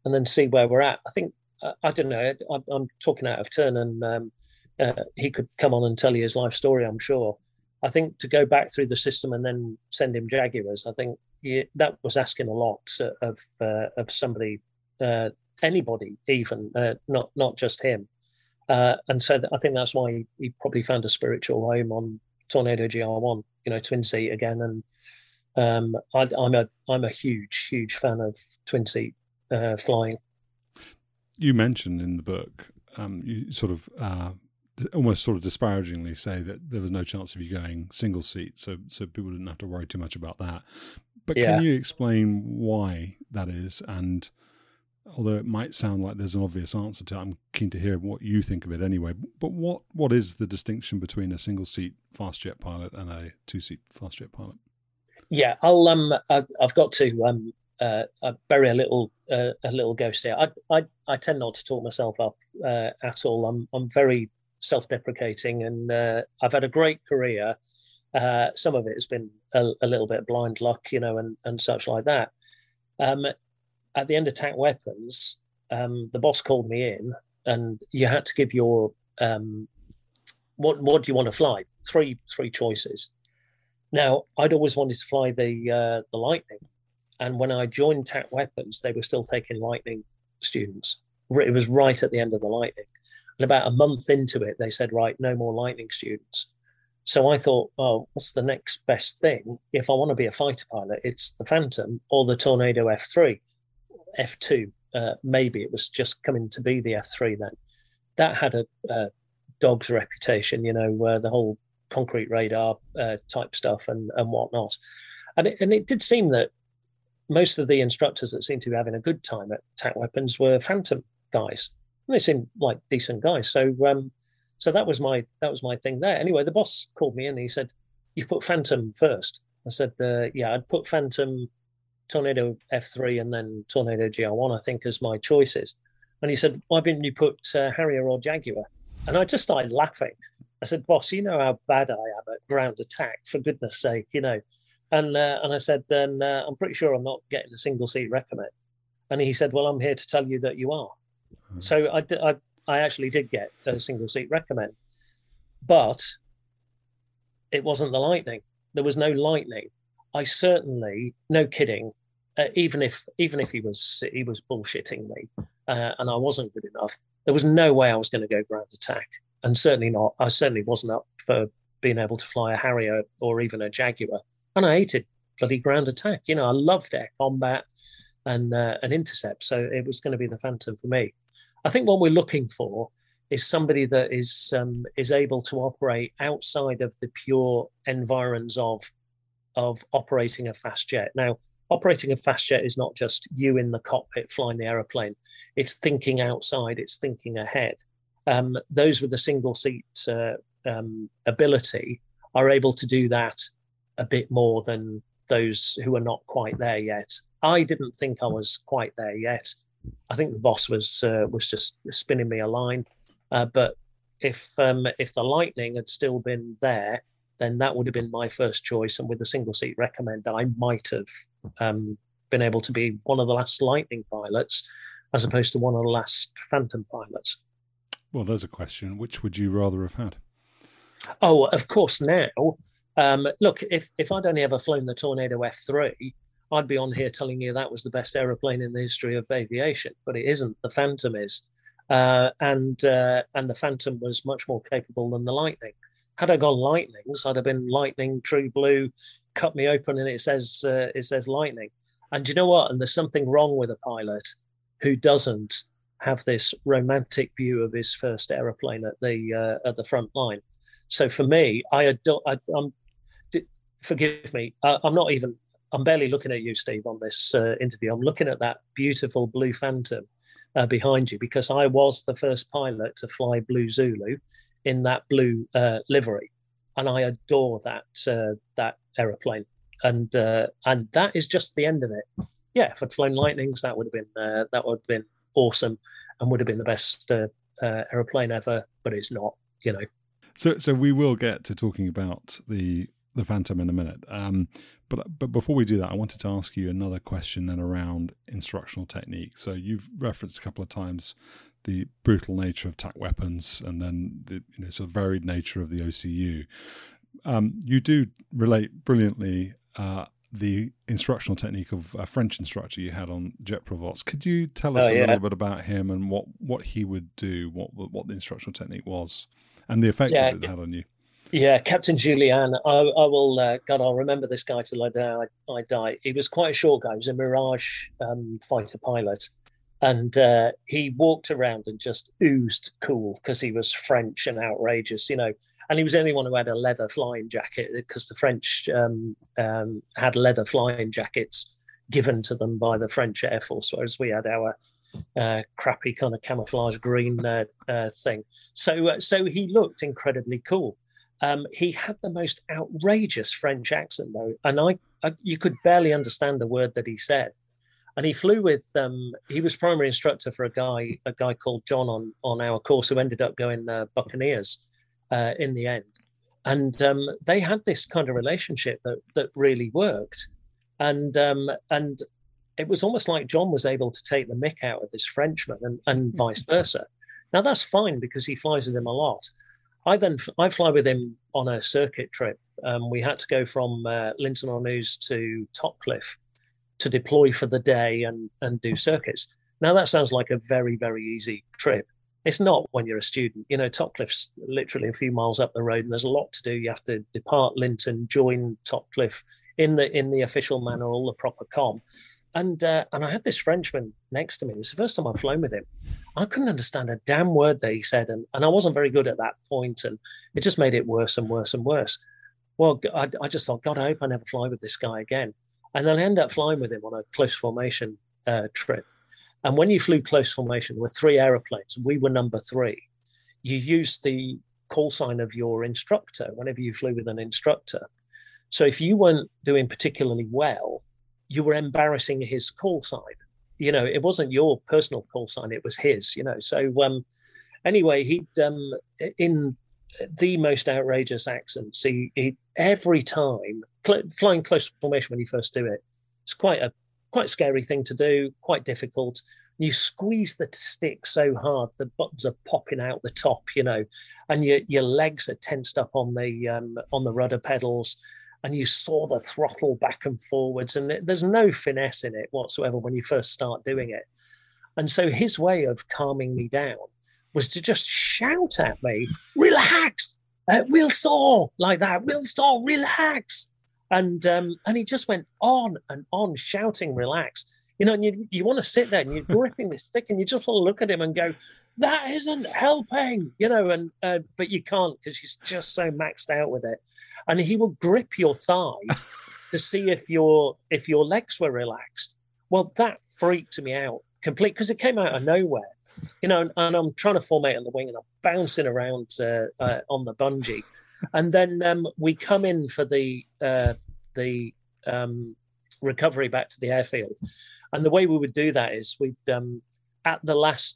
then see where we're at. I think I don't know. I'm talking out of turn, and he could come on and tell you his life story, I'm sure. I think to go back through the system and then send him Jaguars, I think that was asking a lot of somebody, anybody, even not just him. And so I think that's why he probably found a spiritual home on Tornado GR1, twin seat again. And I'm a huge fan of twin seat flying. You mentioned in the book, you sort of almost sort of disparagingly say that there was no chance of you going single seat, so people didn't have to worry too much about that. But can you explain why that is? And although it might sound like there's an obvious answer to it, I'm keen to hear what you think of it anyway. But what is the distinction between a single seat fast jet pilot and a 2-seat fast jet pilot? Yeah, I've got to bury a little ghost here. I tend not to talk myself up at all. I'm very self-deprecating, and I've had a great career. Some of it has been a little bit blind luck, and such like that. At the end of TAC Weapons, the boss called me in, and you had to give your what do you want to fly? Three choices. Now, I'd always wanted to fly the Lightning, and when I joined TAC Weapons, they were still taking Lightning students. It was right at the end of the Lightning, and about a month into it, they said, "Right, no more Lightning students." So I thought, oh, what's the next best thing? If I want to be a fighter pilot, it's the Phantom or the Tornado F3. F2, maybe it was just coming to be the F3 then. That had a dog's reputation, the whole concrete radar type stuff and whatnot. And it did seem that most of the instructors that seemed to be having a good time at TAC Weapons were Phantom guys. And they seemed like decent guys. So that was my thing there. Anyway, the boss called me in and he said, "You've put Phantom first." I said, yeah, I'd put Phantom, Tornado F3 and then Tornado GR1, I think, as my choices. And he said, "Why didn't you put Harrier or Jaguar?" And I just started laughing. I said, "Boss, you know how bad I am at ground attack, for goodness sake, And I said, then I'm pretty sure I'm not getting a single seat recommend. And he said, "Well, I'm here to tell you that you are." Mm-hmm. So I actually did get a single seat recommend, but it wasn't the Lightning. There was no Lightning. I certainly, no kidding, even if he was bullshitting me, and I wasn't good enough, there was no way I was going to go ground attack, and I certainly wasn't up for being able to fly a Harrier or even a Jaguar, and I hated bloody ground attack. I loved air combat and intercept, so it was going to be the Phantom for me. I think what we're looking for is somebody that is able to operate outside of the pure environs of operating a fast jet. Now, operating a fast jet is not just you in the cockpit flying the aeroplane. It's thinking outside. It's thinking ahead. Those with a single seat ability are able to do that a bit more than those who are not quite there yet. I didn't think I was quite there yet. I think the boss was just spinning me a line. But if the Lightning had still been there, then that would have been my first choice. And with a single seat recommend, I might have been able to be one of the last Lightning pilots as opposed to one of the last Phantom pilots. Well, there's a question. Which would you rather have had? Oh, of course, now. Look, if I'd only ever flown the Tornado F3, I'd be on here telling you that was the best aeroplane in the history of aviation, but it isn't. The Phantom is. And the Phantom was much more capable than the Lightning. Had I gone Lightnings, I'd have been Lightning, True Blue, cut me open, and it says Lightning. And you know what? And there's something wrong with a pilot who doesn't have this romantic view of his first aeroplane at the front line. So for me, forgive me, I'm barely looking at you, Steve, on this interview. I'm looking at that beautiful blue Phantom behind you because I was the first pilot to fly Blue Zulu in that blue livery, and I adore that aeroplane. And that is just the end of it. Yeah, if I'd flown Lightnings, that would have been awesome, and would have been the best aeroplane ever. But it's not, So we will get to talking about the Phantom in a minute. But before we do that, I wanted to ask you another question then around instructional technique. So you've referenced a couple of times the brutal nature of TAC weapons, and then the sort of varied nature of the OCU. You do relate brilliantly the instructional technique of a French instructor you had on Jet Provost. Could you tell us a little bit about him and what he would do, what the instructional technique was, and the effect that it had on you? Yeah, Captain Julian. I will. God, I'll remember this guy till I die. He was quite a short guy. He was a Mirage fighter pilot, and he walked around and just oozed cool because he was French and outrageous, And he was the only one who had a leather flying jacket, because the French had leather flying jackets given to them by the French Air Force, whereas we had our crappy kind of camouflage green thing. So he looked incredibly cool. He had the most outrageous French accent, though, and you could barely understand a word that he said. And he flew with. He was primary instructor for a guy called John on our course, who ended up going Buccaneers in the end. And they had this kind of relationship that really worked, and it was almost like John was able to take the mick out of this Frenchman, and vice versa. Now that's fine because he flies with him a lot. I fly with him on a circuit trip. We had to go from Linton-on-Ouse to Topcliffe to deploy for the day and do circuits. Now that sounds like a very, very easy trip. It's not when you're a student. Topcliffe's literally a few miles up the road, and there's a lot to do. You have to depart Linton, join Topcliffe in the official manner, all the proper comm. And I had this Frenchman next to me. It was the first time I'd flown with him. I couldn't understand a damn word that he said, and I wasn't very good at that point, and it just made it worse and worse and worse. Well, I just thought, God, I hope I never fly with this guy again. And then I ended up flying with him on a close formation trip. And when you flew close formation, there were 3 aeroplanes. We were number 3. You used the call sign of your instructor whenever you flew with an instructor. So if you weren't doing particularly well, you were embarrassing his call sign. It wasn't your personal call sign, it was his, So anyway, he'd, in the most outrageous accents, he every time, flying close formation when you first do it, it's quite a scary thing to do, quite difficult. You squeeze the stick so hard, the buttons are popping out the top, and your legs are tensed up on the rudder pedals, and you saw the throttle back and forwards, and there's no finesse in it whatsoever when you first start doing it. And so his way of calming me down was to just shout at me, "Relax, we'll soar," like that. "We'll soar, relax." And he just went on and on shouting, "Relax." And you want to sit there and you're gripping the stick and you just want to look at him and go, "That isn't helping," but you can't because he's just so maxed out with it. And he will grip your thigh to see if your legs were relaxed. Well, that freaked me out completely because it came out of nowhere, and I'm trying to formate on the wing and I'm bouncing around on the bungee. And then we come in for the recovery back to the airfield, and the way we would do that is we'd in the last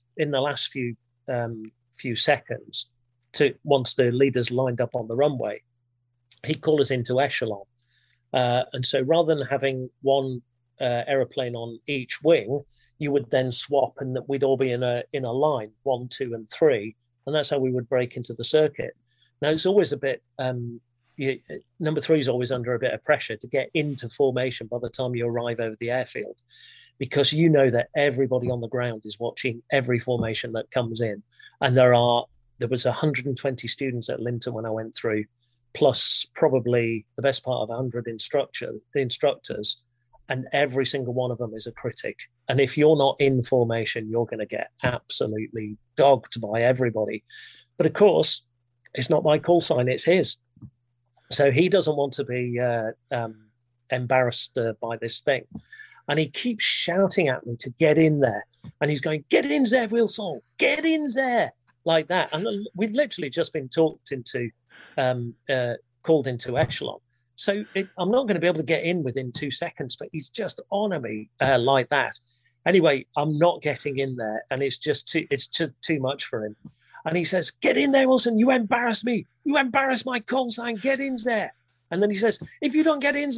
few seconds, once the leaders lined up on the runway, he'd call us into echelon, and so rather than having one aeroplane on each wing, you would then swap, and we'd all be in a line 1, 2, and 3, and that's how we would break into the circuit. Now, it's always a bit, number 3 is always under a bit of pressure to get into formation by the time you arrive over the airfield, because you know that everybody on the ground is watching every formation that comes in. And there was 120 students at Linton when I went through, plus probably the best part of 100 instructors, and every single one of them is a critic. And if you're not in formation, you're going to get absolutely dogged by everybody. But of course, it's not my call sign, it's his. So he doesn't want to be embarrassed by this thing. And he keeps shouting at me to get in there. And he's going, "Get in there, Wilson, get in there," like that. And we've literally just been talked into, called into echelon. So I'm not going to be able to get in within 2 seconds, but he's just on me like that. Anyway, I'm not getting in there, and it's just too much for him. And he says, "Get in there, Wilson. You embarrass me. You embarrass my call sign. Get in there." And then he says, "If you don't get in there,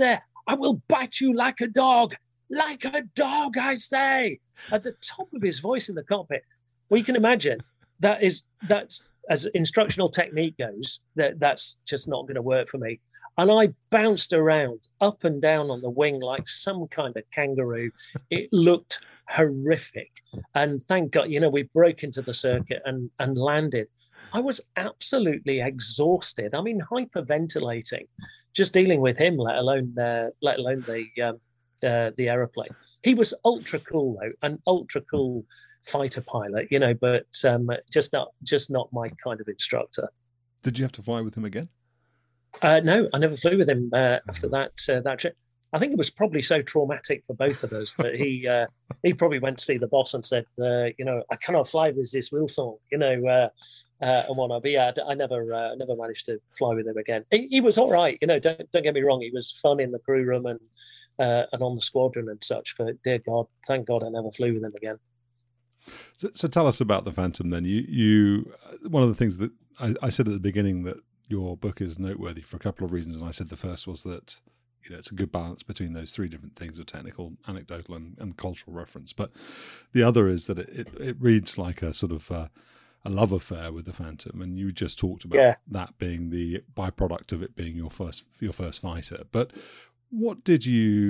I will bite you like a dog, I say, at the top of his voice in the cockpit. Well, you can imagine that's as instructional technique goes, that's just not going to work for me. And I bounced around up and down on the wing like some kind of kangaroo. It looked horrific. And thank God, we broke into the circuit and landed. I was absolutely exhausted. I mean, hyperventilating, just dealing with him, let alone the aeroplane. He was ultra cool though, an ultra cool fighter pilot, but just not my kind of instructor. Did you have to fly with him again? No, I never flew with him after that trip. I think it was probably so traumatic for both of us that he probably went to see the boss and said, I cannot fly with this Wilson, and whatnot. But yeah, I never managed to fly with him again. He was all right, don't get me wrong. He was fun in the crew room and on the squadron and such. But dear God, thank God I never flew with him again. So tell us about the Phantom then. You one of the things that I said at the beginning that your book is noteworthy for a couple of reasons, and I said the first was that it's a good balance between those three different things of technical, anecdotal, and cultural reference. But the other is that it reads like a sort of a love affair with the Phantom, and you just talked about that being the byproduct of it being your first fighter. But what does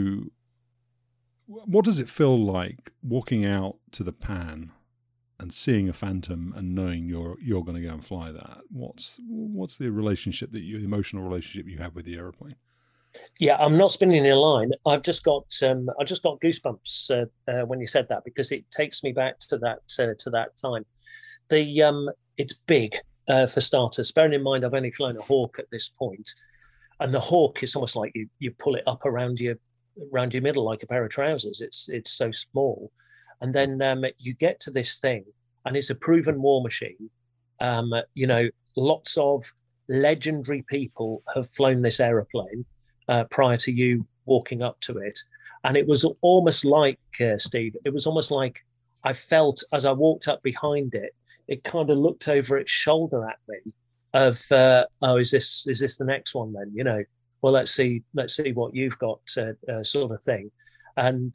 it feel like walking out to the Pan and seeing a Phantom and knowing you're going to go and fly that? What's the emotional relationship you have with the aeroplane? Yeah, I'm not spinning in a line. I've just got goosebumps when you said that, because it takes me back to that time. It's big for starters. Bearing in mind I've only flown a Hawk at this point, and the Hawk is almost like you pull it up around your middle like a pair of trousers. It's so small, and then you get to this thing, and it's a proven war machine. Lots of legendary people have flown this aeroplane prior to you walking up to it. And it was almost like, Steve, it was almost like I felt as I walked up behind it, it kind of looked over its shoulder at me of, is this the next one then? Well, let's see what you've got, sort of thing. And,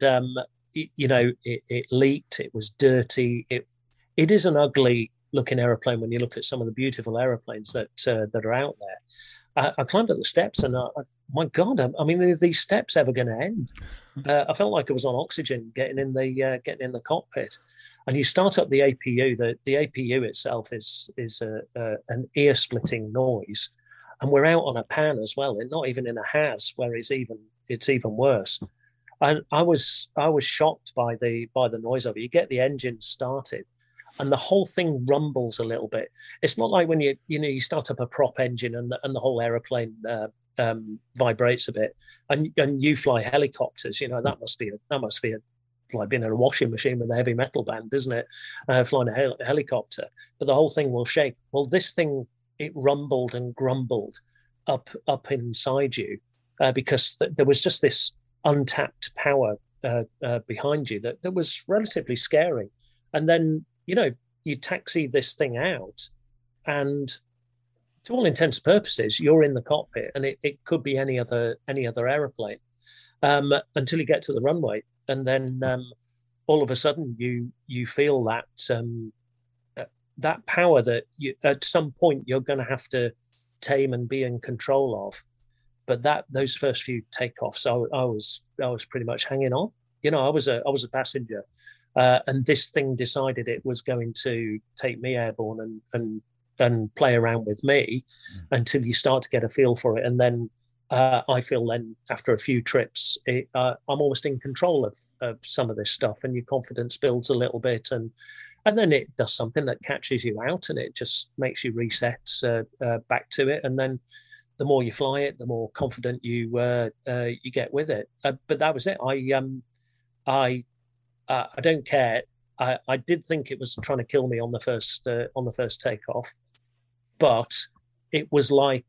it leaked, it was dirty. It is an ugly looking aeroplane when you look at some of the beautiful aeroplanes that are out there. I climbed up the steps and my God, I mean, are these steps ever going to end? I felt like I was on oxygen getting in the cockpit. And you start up the APU. The APU itself is an ear-splitting noise, and we're out on a pan as well, and not even in a HAZ where it's even worse. And I was shocked by the noise of it. You get the engine started, and the whole thing rumbles a little bit. It's not like when you start up a prop engine and the whole aeroplane vibrates a bit, and you fly helicopters. That must be like being in a washing machine with a heavy metal band, isn't it? Flying a helicopter, but the whole thing will shake. Well, this thing, it rumbled and grumbled up inside you because there was just this untapped power behind you that was relatively scary. And then you taxi this thing out, and to all intents and purposes, you're in the cockpit, and it could be any other aeroplane until you get to the runway, and then all of a sudden you feel that that power that you at some point you're going to have to tame and be in control of. But those first few takeoffs, I was pretty much hanging on. I was a passenger. And this thing decided it was going to take me airborne and play around with me until you start to get a feel for it. And then I feel then after a few trips, I'm almost in control of some of this stuff, and your confidence builds a little bit. And then it does something that catches you out, and it just makes you reset back to it. And then the more you fly it, the more confident you get with it. But that was it. I don't care. I did think it was trying to kill me on the first takeoff, but it was like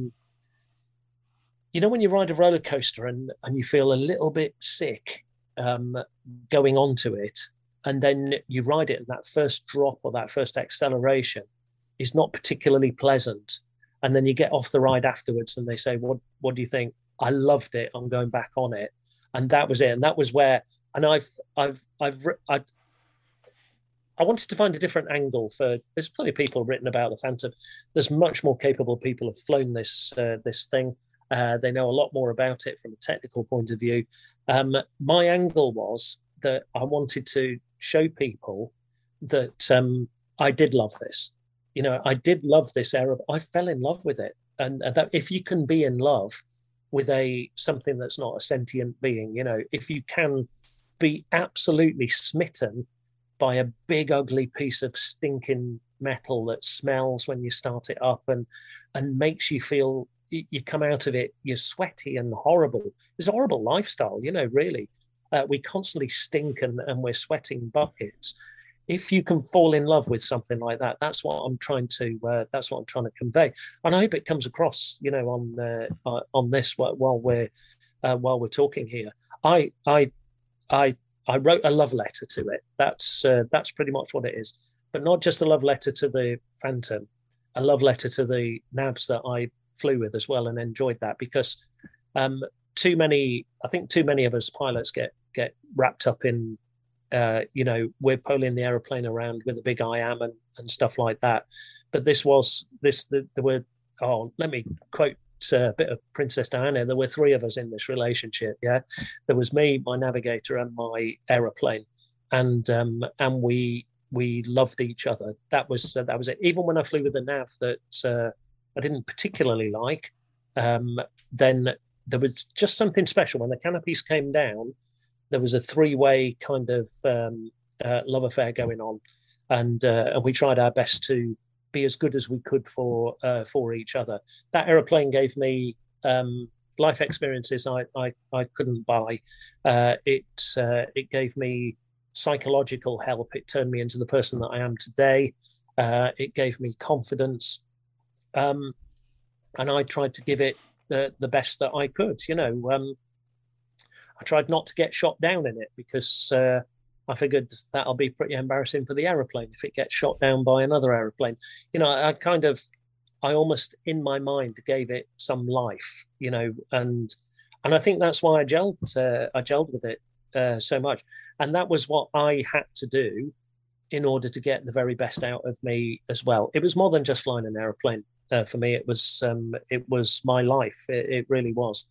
when you ride a roller coaster and you feel a little bit sick going onto it, and then you ride it, and that first drop or that first acceleration is not particularly pleasant, and then you get off the ride afterwards, and they say, "What do you think?" I loved it. I'm going back on it, and that was it. And that was where. And I wanted to find a different angle for. There's plenty of people written about the Phantom. There's much more capable people have flown this thing. They know a lot more about it from a technical point of view. My angle was that I wanted to show people that I did love this. I did love this era. I fell in love with it, and that if you can be in love with something that's not a sentient being, if you can be absolutely smitten by a big ugly piece of stinking metal that smells when you start it up and makes you feel you come out of it, you're sweaty and horrible. It's a horrible lifestyle, really. We constantly stink and we're sweating buckets. If you can fall in love with something like that, that's what I'm trying to convey, and I hope it comes across, on this while we're talking here. I wrote a love letter to it. That's pretty much what it is, but not just a love letter to the Phantom, a love letter to the navs that I flew with as well and enjoyed that, because too many of us pilots get wrapped up in we're pulling the aeroplane around with a big I am and stuff like that. But let me quote a bit of Princess Diana. There were three of us in this relationship. Yeah, there was me, my navigator, and my aeroplane, and we loved each other. That was it. Even when I flew with a nav that I didn't particularly like, then there was just something special when the canopies came down. There was a three-way kind of love affair going on, and we tried our best to be as good as we could for each other. That aeroplane gave me life experiences I couldn't buy. It gave me psychological help. It turned me into the person that I am today. It gave me confidence, and I tried to give it the best that I could. I tried not to get shot down in it, because I figured that'll be pretty embarrassing for the aeroplane if it gets shot down by another aeroplane. I almost in my mind gave it some life, and I think that's why I gelled with it so much. And that was what I had to do in order to get the very best out of me as well. It was more than just flying an aeroplane. For me, it was my life. It really was.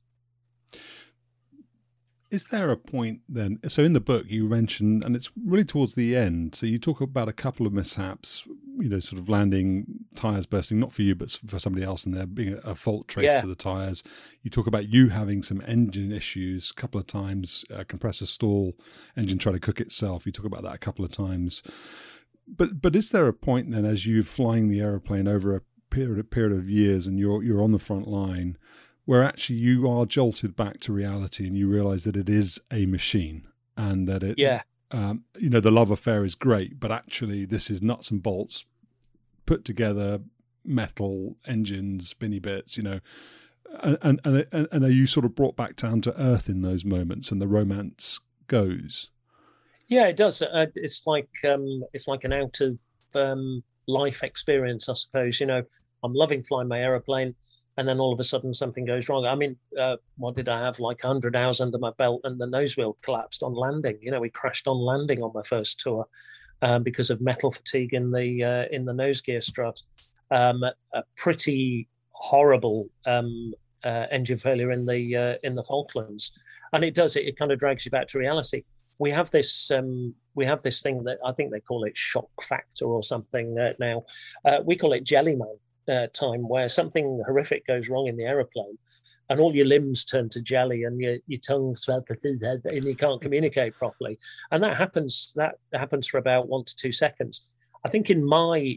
Is there a point then? So in the book you mention, and it's really towards the end, so you talk about a couple of mishaps, sort of landing, tyres bursting, not for you, but for somebody else, and there being a fault traced to the tyres. You talk about you having some engine issues a couple of times, compressor stall, engine try to cook itself. You talk about that a couple of times. But is there a point then, as you're flying the aeroplane over a period of years and you're on the front line, where actually you are jolted back to reality and you realize that it is a machine and that the love affair is great, but actually this is nuts and bolts put together, metal engines, spinny bits, and are you sort of brought back down to earth in those moments and the romance goes? Yeah, it does. It's like an out of life experience, I suppose. I'm loving flying my aeroplane, and then all of a sudden something goes wrong. I mean, what did I have? Like 100 hours under my belt, and the nose wheel collapsed on landing. We crashed on landing on my first tour because of metal fatigue in the nose gear strut. A pretty horrible engine failure in the Falklands, and it kind of drags you back to reality. We have this thing that I think they call it shock factor or something now. We call it Jellyman time, where something horrific goes wrong in the aeroplane and all your limbs turn to jelly and your tongue swells and you can't communicate properly. And that happens for about 1 to 2 seconds. I think in my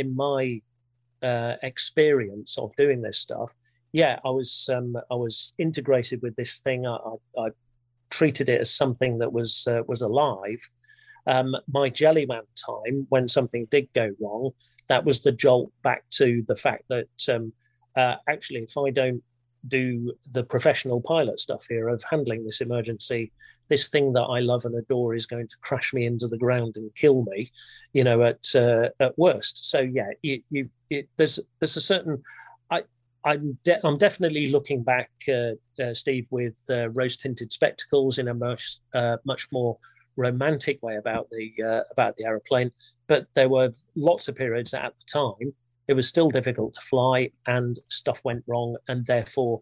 experience of doing this stuff, I was integrated with this thing. I treated it as something that was alive. My Jellyman time, when something did go wrong, that was the jolt back to the fact that actually, if I don't do the professional pilot stuff here of handling this emergency, this thing that I love and adore is going to crash me into the ground and kill me, at worst. So there's a certain. I'm definitely looking back, Steve, with rose-tinted spectacles in a much more romantic way about the aeroplane. But there were lots of periods at the time it was still difficult to fly, and stuff went wrong, and therefore,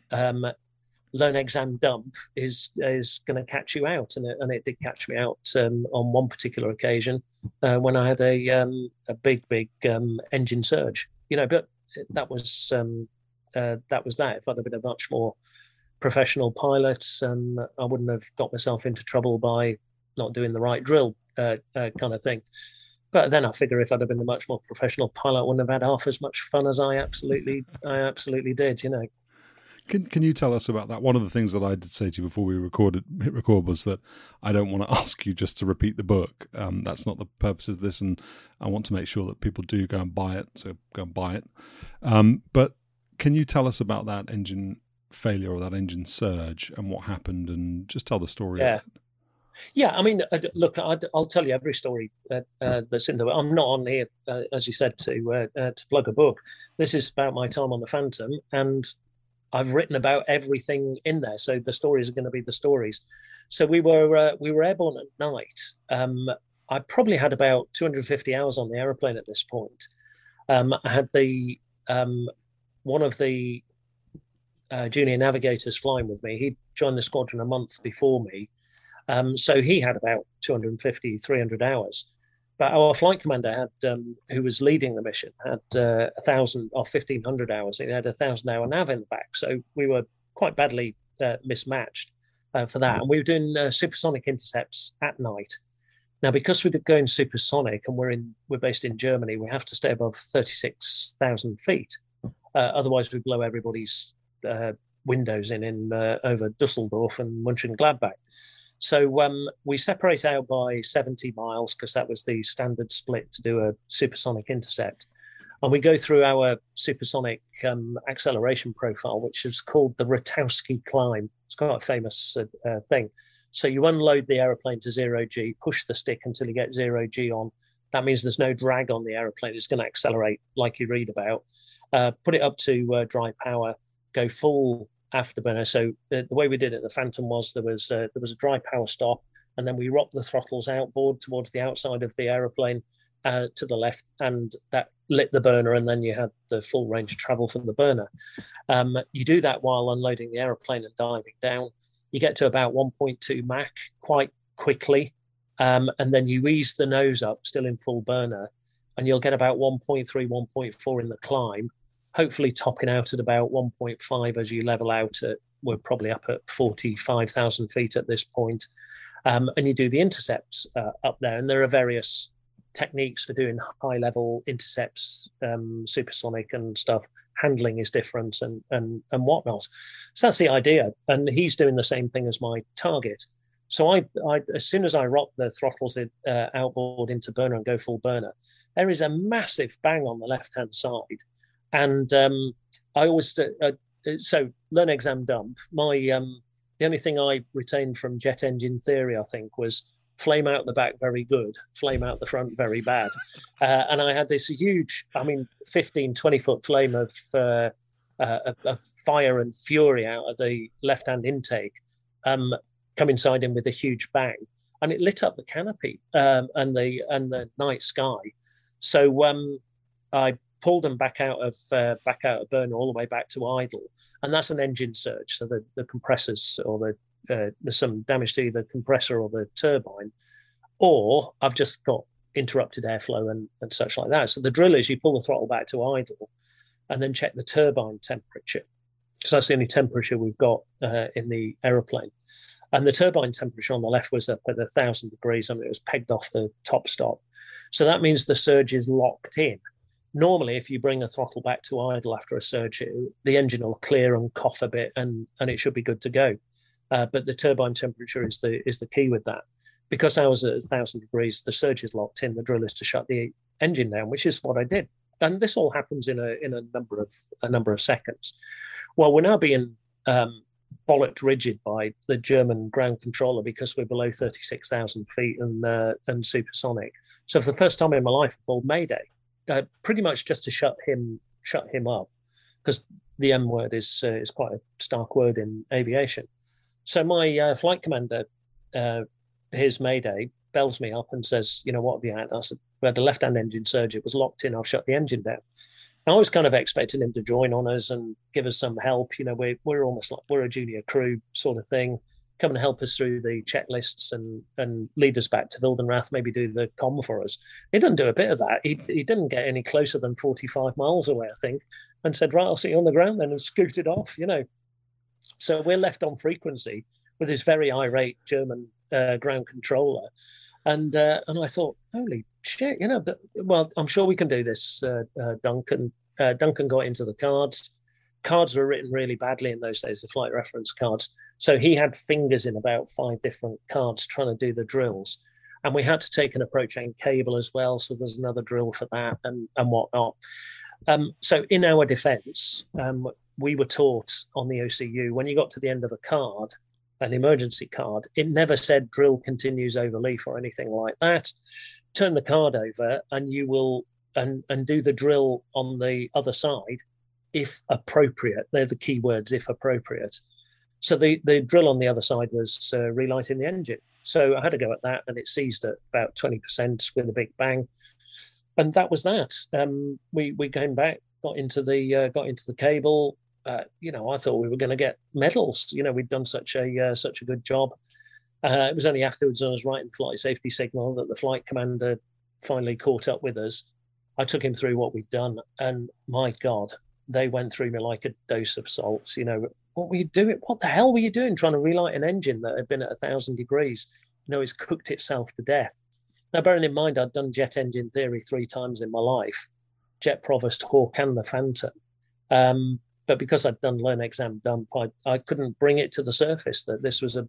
learn exam dump is going to catch you out, and it did catch me out on one particular occasion when I had a big engine surge. But that was that. If I'd have been a much more professional pilot, I wouldn't have got myself into trouble by not doing the right drill, kind of thing. But then I figure if I'd have been a much more professional pilot, I wouldn't have had half as much fun as I absolutely did. Can you tell us about that? One of the things that I did say to you before we hit record was that I don't want to ask you just to repeat the book. That's not the purpose of this, and I want to make sure that people do go and buy it. So go and buy it. But can you tell us about that engine failure or that engine surge and what happened, and just tell the story of it? Yeah, I mean, look, I'll tell you every story that's in the book. I'm not on here, as you said, to plug a book. This is about my time on the Phantom, and I've written about everything in there. So the stories are going to be the stories. So we were airborne at night. I probably had about 250 hours on the aeroplane at this point. I had one of the junior navigators flying with me. He joined the squadron a month before me. So he had about 250, 300 hours. But our flight commander had, who was leading the mission, had 1,000 or 1,500 hours. He had a 1,000-hour nav in the back. So we were quite badly mismatched for that. And we were doing supersonic intercepts at night. Now, because we're going supersonic and we're based in Germany, we have to stay above 36,000 feet. Otherwise, we blow everybody's windows in over Dusseldorf and Mönchengladbach. So we separate out by 70 miles because that was the standard split to do a supersonic intercept. And we go through our supersonic acceleration profile, which is called the Rotowski climb. It's quite a famous thing. So you unload the aeroplane to 0G, push the stick until you get 0G on. That means there's no drag on the aeroplane. It's going to accelerate like you read about. Put it up to dry power, go full afterburner. So the way we did it, the Phantom was there was a dry power stop, and then we rocked the throttles outboard towards the outside of the aeroplane to the left, and that lit the burner, and then you had the full range of travel from the burner. You do that while unloading the aeroplane and diving down. You get to about 1.2 Mach quite quickly, and then you ease the nose up, still in full burner, and you'll get about 1.3, 1.4 in the climb, hopefully topping out at about 1.5 as you level out we're probably up at 45,000 feet at this point. And you do the intercepts up there. And there are various techniques for doing high level intercepts, supersonic and stuff. Handling is different and whatnot. So that's the idea. And he's doing the same thing as my target. So I as soon as I rock the throttles outboard into burner and go full burner, there is a massive bang on the left-hand side. And I always so learn exam dump. The only thing I retained from jet engine theory, I think, was flame out the back very good, flame out the front very bad. And I had this huge, 15, 20-foot flame of fire and fury out of the left-hand intake, coinciding with a huge bang, and it lit up the canopy and the night sky. So I pulled them back out of burner all the way back to idle, and that's an engine surge. So the compressors, or there's some damage to the compressor or the turbine, or I've just got interrupted airflow and such like that. So the drill is you pull the throttle back to idle, and then check the turbine temperature, because that's the only temperature we've got in the aeroplane. And the turbine temperature on the left was up at 1,000 degrees. It was pegged off the top stop. So that means the surge is locked in. Normally, if you bring a throttle back to idle after a surge, the engine will clear and cough a bit, and it should be good to go. But the turbine temperature is the key with that. Because I was at 1,000 degrees, the surge is locked in. The drill is to shut the engine down, which is what I did. And this all happens in a number of seconds. Well, we're now being bollocked rigid by the German ground controller because we're below 36,000 feet and supersonic. So for the first time in my life, I called Mayday. Pretty much just to shut him up, because the M word is quite a stark word in aviation. So my flight commander, his Mayday, bells me up and says, what have you had? I said, we had a left-hand engine surge. It was locked in. I've shut the engine down. And I was kind of expecting him to join on us and give us some help. We're almost like we're a junior crew sort of thing. Come and help us through the checklists and lead us back to Wildenrath, maybe do the comm for us. He didn't do a bit of that. He didn't get any closer than 45 miles away, I think, and said, right, I'll see you on the ground then, and scooted off, So we're left on frequency with this very irate German ground controller. And I thought, holy shit, well, I'm sure we can do this, Duncan. Duncan got into the cards. Cards were written really badly in those days, the flight reference cards. So he had fingers in about 5 different cards trying to do the drills. And we had to take an approach end cable as well. So there's another drill for that and whatnot. So in our defense, we were taught on the OCU, when you got to the end of a card, an emergency card, it never said drill continues over leaf or anything like that. Turn the card over and you will and do the drill on the other side if appropriate. They're the key words, if appropriate. So the drill on the other side was relighting the engine. So I had to go at that, and it seized at about 20% with a big bang. And that was that. We came back, got into the cable. I thought we were going to get medals. We'd done such a good job. It was only afterwards I was writing the flight safety signal that the flight commander finally caught up with us. I took him through what we'd done, and my God, they went through me like a dose of salts. What were you doing? What the hell were you doing trying to relight an engine that had been at 1,000 degrees? It's cooked itself to death. Now, bearing in mind, I'd done jet engine theory 3 times in my life, Jet Provost, Hawk, and the Phantom. But because I'd done learn exam dump, I couldn't bring it to the surface that this was and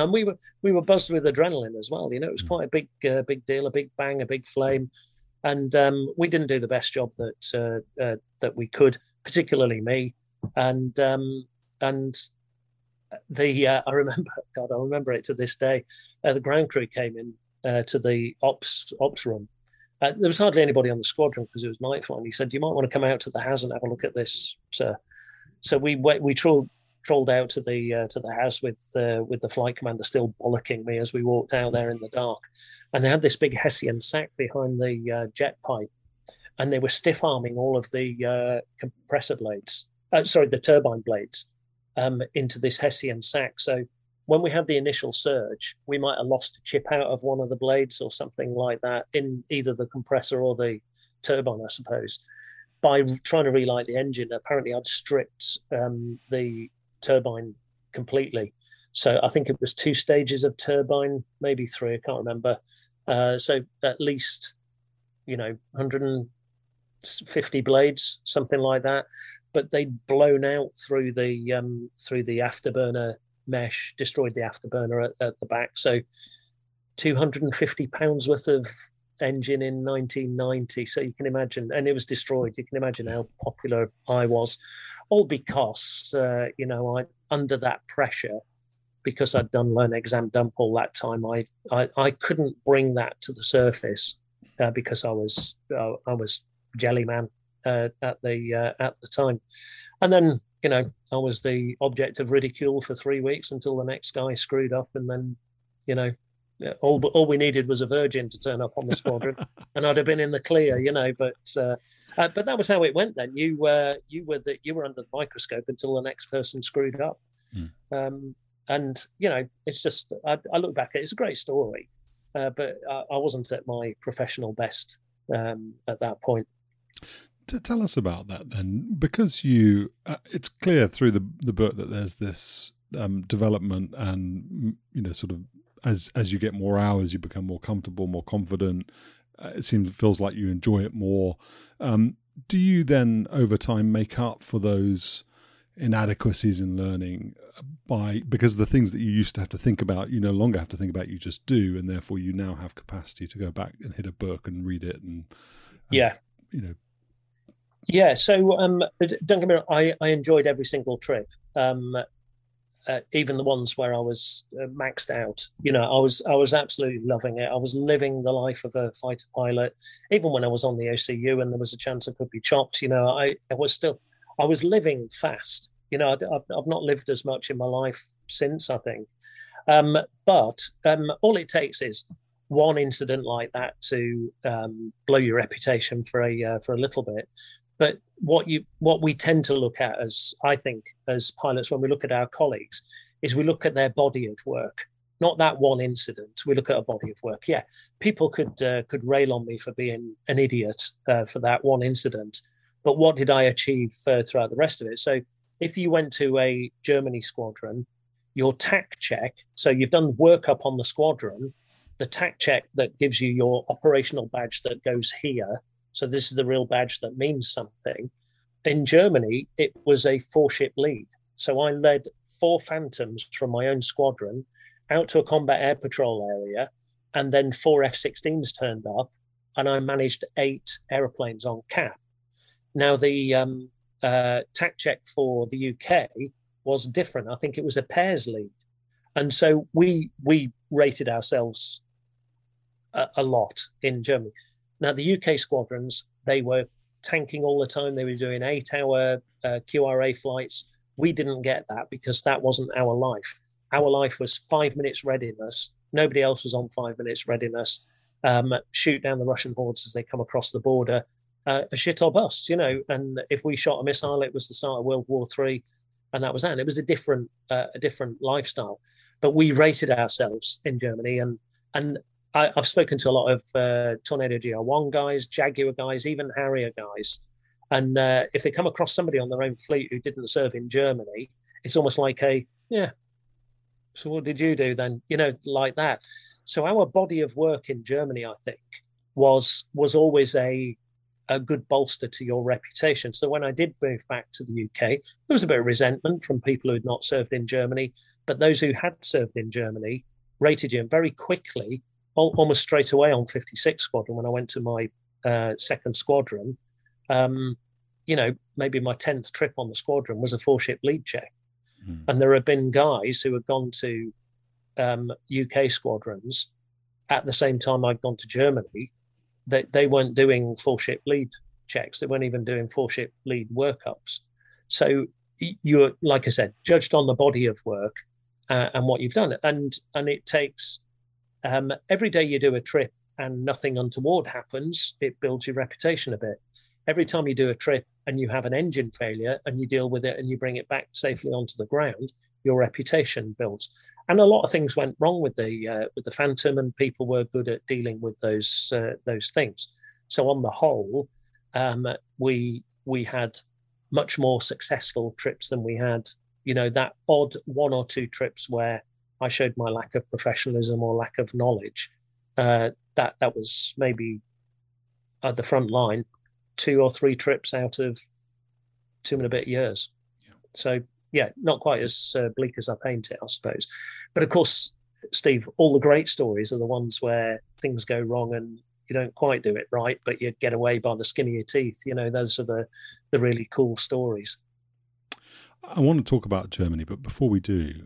we were buzzed with adrenaline as well. It was quite a big deal, a big bang, a big flame. And we didn't do the best job that we could, particularly me. And I remember it to this day. The ground crew came in to the ops room. There was hardly anybody on the squadron because it was nightfall. And he said, "You might want to come out to the house and have a look at this, sir." So we trolled out to the house with the flight commander still bollocking me as we walked out there in the dark. And they had this big Hessian sack behind the jet pipe, and they were stiff arming all of the compressor blades. The turbine blades into this Hessian sack. So when we had the initial surge, we might have lost a chip out of one of the blades or something like that in either the compressor or the turbine, I suppose. By trying to relight the engine, apparently I'd stripped the turbine completely. So I think it was 2 stages of turbine, maybe 3, I can't remember. So at least, 150 blades, something like that. But they'd blown out through the afterburner mesh, destroyed the afterburner at the back. So 250 pounds worth of engine in 1990. So you can imagine, and it was destroyed. You can imagine how popular I was, all because, I under that pressure, because I'd done learn exam dump all that time, I couldn't bring that to the surface because I was jelly man at the time. And then, I was the object of ridicule for 3 weeks until the next guy screwed up. And then, all we needed was a virgin to turn up on the squadron and I'd have been in the clear, but that was how it went then. You were under the microscope until the next person screwed up. And, it's just, I look back at it, it's a great story, but I wasn't at my professional best at that point. To tell us about that then, because it's clear through the book that there's this development and, sort of as you get more hours, you become more comfortable, more confident. It feels like you enjoy it more. Do you then over time make up for those inadequacies in learning because the things that you used to have to think about, you no longer have to think about, you just do, and therefore you now have capacity to go back and hit a book and read it and Yeah, so don't get me wrong, I enjoyed every single trip, even the ones where I was maxed out. I was absolutely loving it. I was living the life of a fighter pilot. Even when I was on the OCU and there was a chance I could be chopped, I was still, I was living fast. I've not lived as much in my life since, I think. But all it takes is one incident like that to blow your reputation for a little bit. But what we tend to look at, as I think, as pilots, when we look at our colleagues, is we look at their body of work, not that one incident. We look at a body of work. Yeah, people could rail on me for being an idiot for that one incident, but what did I achieve throughout the rest of it? So if you went to a Germany squadron, your TAC check, so you've done work up on the squadron, the TAC check that gives you your operational badge that goes here. So this is the real badge that means something. In Germany, it was a 4-ship lead. So I led 4 Phantoms from my own squadron out to a combat air patrol area, and then 4 F-16s turned up, and I managed 8 aeroplanes on cap. Now, the TAC check for the UK was different. I think it was a pairs lead. And so we rated ourselves a lot in Germany. Now, the UK squadrons, they were tanking all the time. They were doing 8-hour QRA flights. We didn't get that because that wasn't our life. Our life was 5 minutes readiness. Nobody else was on 5 minutes readiness. Shoot down the Russian hordes as they come across the border. A shit or bust, and if we shot a missile, it was the start of World War III, and that was that. And it was a different lifestyle. But we rated ourselves in Germany, and I've spoken to a lot of Tornado GR1 guys, Jaguar guys, even Harrier guys. And if they come across somebody on their own fleet who didn't serve in Germany, it's almost like so what did you do then? Like that. So our body of work in Germany, I think, was always a good bolster to your reputation. So when I did move back to the UK, there was a bit of resentment from people who had not served in Germany, but those who had served in Germany rated you. And very quickly, almost straight away on 56 Squadron, when I went to my second squadron, maybe my 10th trip on the squadron was a 4-ship lead check. Mm. And there have been guys who had gone to UK squadrons at the same time I'd gone to Germany. They weren't doing 4-ship lead checks. They weren't even doing 4-ship lead workups. So you're, like I said, judged on the body of work and what you've done. And it takes every day you do a trip and nothing untoward happens, it builds your reputation a bit. Every time you do a trip and you have an engine failure and you deal with it and you bring it back safely onto the ground, your reputation builds. And a lot of things went wrong with the Phantom, and people were good at dealing with those things. So on the whole, we had much more successful trips than we had, that odd 1 or 2 trips where I showed my lack of professionalism or lack of knowledge. That was maybe at the front line 2 or 3 trips out of 2 and a bit years. Yeah. So yeah, not quite as bleak as I paint it, I suppose. But of course, Steve, all the great stories are the ones where things go wrong and you don't quite do it right, but you get away by the skin of your teeth. Those are the really cool stories. I want to talk about Germany, but before we do,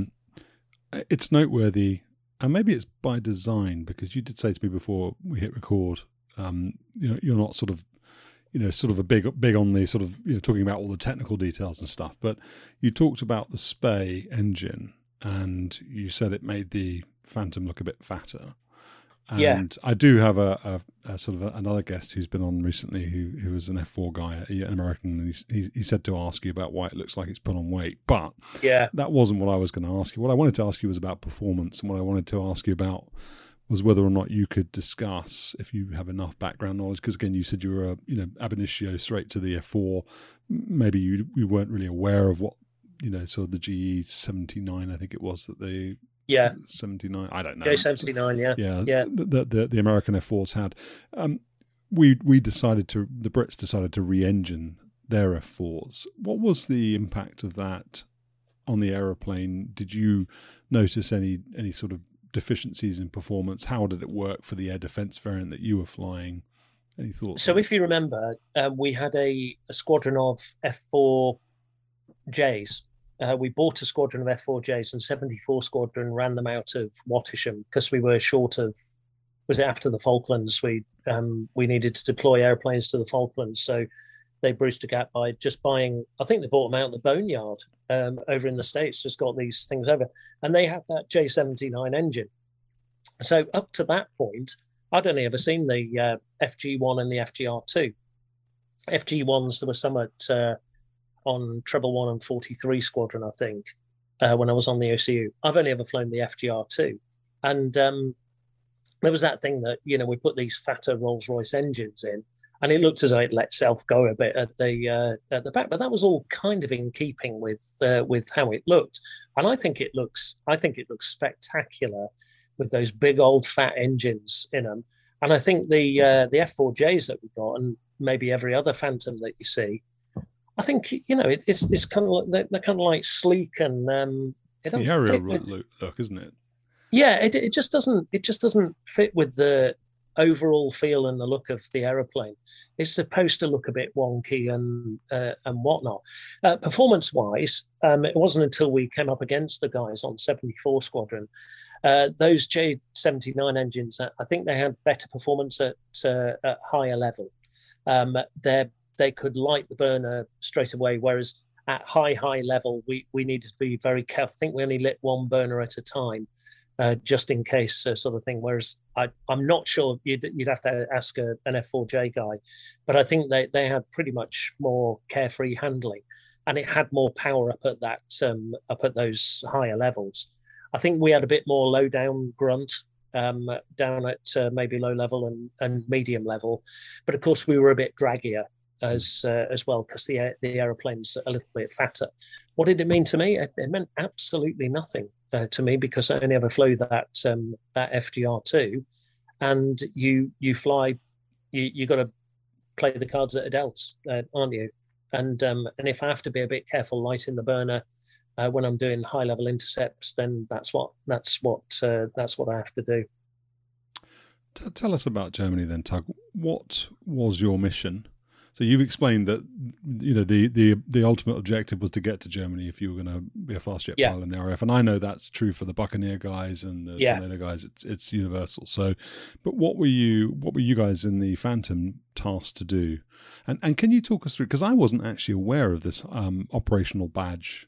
it's noteworthy, and maybe it's by design, because you did say to me before we hit record, you're not sort of a big on the sort of, talking about all the technical details and stuff, but you talked about the Spey engine and you said it made the Phantom look a bit fatter. And yeah. I do have a sort of another guest who's been on recently who was an F4 guy, an American, and he said to ask you about why it looks like it's put on weight. But yeah, that wasn't what I was going to ask you. What I wanted to ask you was about performance, and what I wanted to ask you about was whether or not you could discuss, if you have enough background knowledge, because again, you said you were ab initio straight to the F4. Maybe you weren't really aware of what, sort of the GE 79, I think it was, that they... Yeah, 79. I don't know. J79. Yeah. The American F4s had. The Brits decided to re-engine their F4s. What was the impact of that on the aeroplane? Did you notice any sort of deficiencies in performance? How did it work for the air defence variant that you were flying? Any thoughts? So, if you remember, we had a squadron of F4Js. We bought a squadron of F4Js, and 74 Squadron ran them out of Wattisham because we were short of, was it after the Falklands? We needed to deploy airplanes to the Falklands. So they bridged a gap by just buying. I think they bought them out of the boneyard over in the States. Just got these things over, and they had that J79 engine. So up to that point, I'd only ever seen the FG1 and the FGR2. FG1s, there were some on Treble 1 and 43 Squadron, I think, when I was on the OCU. I've only ever flown the FGR2. And there was that thing that, we put these fatter Rolls-Royce engines in, and it looked as though it let self go a bit at the back. But that was all kind of in keeping with how it looked. And I think it looks spectacular with those big old fat engines in them. And I think the F4Js that we got, and maybe every other Phantom that you see, I think it's kind of like they're kind of like sleek and it's the aerial look, isn't it? Yeah, it just doesn't fit with the overall feel and the look of the aeroplane. It's supposed to look a bit wonky and whatnot. Performance wise, it wasn't until we came up against the guys on 74 Squadron. Those J79 engines, I think they had better performance at higher level. They could light the burner straight away, whereas at high level, we needed to be very careful. I think we only lit one burner at a time, just in case, sort of thing. Whereas I'm not sure, you'd have to ask an F4J guy, but I think they had pretty much more carefree handling, and it had more power up at those higher levels. I think we had a bit more low down grunt down at maybe low level and medium level, but of course we were a bit draggier as well, because the aeroplane's a little bit fatter. What did it mean to me? It meant absolutely nothing to me, because I only ever flew that FGR2, and you fly, you got to play the cards that are dealt, aren't you? And if I have to be a bit careful lighting the burner when I'm doing high level intercepts, then that's what I have to do. Tell us about Germany then, Tug. What was your mission? So you've explained that the ultimate objective was to get to Germany if you were going to be a fast jet pilot in the RAF, and I know that's true for the Buccaneer guys and the Tornado guys. It's universal. So, but what were you guys in the Phantom tasked to do? And can you talk us through, because I wasn't actually aware of this operational badge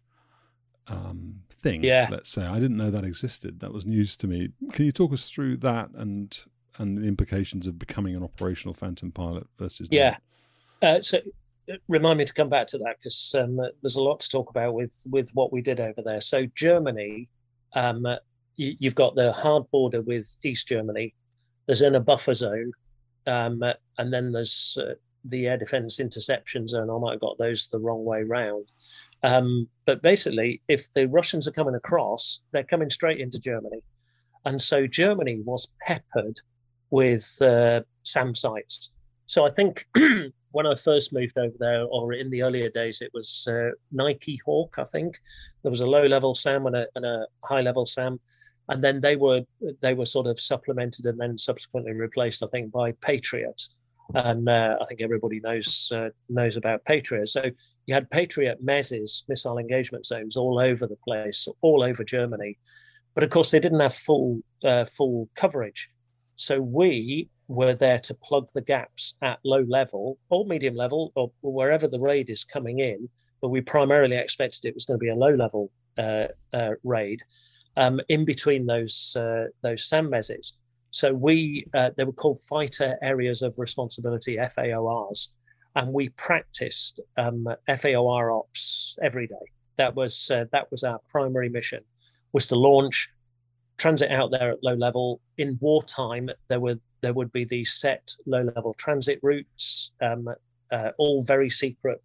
thing. Let's say I didn't know that existed. That was news to me. Can you talk us through that and the implications of becoming an operational Phantom pilot versus not? So remind me to come back to that, because there's a lot to talk about with what we did over there. So Germany, you've got the hard border with East Germany. There's in a buffer zone, and then there's the air defense interception zone. I might have got those the wrong way round. But basically, if the Russians are coming across, they're coming straight into Germany. And so Germany was peppered with SAM sites. So I think when I first moved over there, or in the earlier days, it was Nike Hawk, I think. There was a low-level SAM and a high-level SAM. And then they were sort of supplemented and then subsequently replaced, I think, by Patriot. And I think everybody knows about Patriot. So you had Patriot MESs, missile engagement zones, all over the place, all over Germany. But of course, they didn't have full coverage. So we were there to plug the gaps at low level or medium level, or wherever the raid is coming in. But we primarily expected it was going to be a low level raid in between those SAM meses. So they were called fighter areas of responsibility, FAORs, and we practiced FAOR ops every day. That was our primary mission, was to launch, transit out there at low level. In wartime, there would be these set low level transit routes, all very secret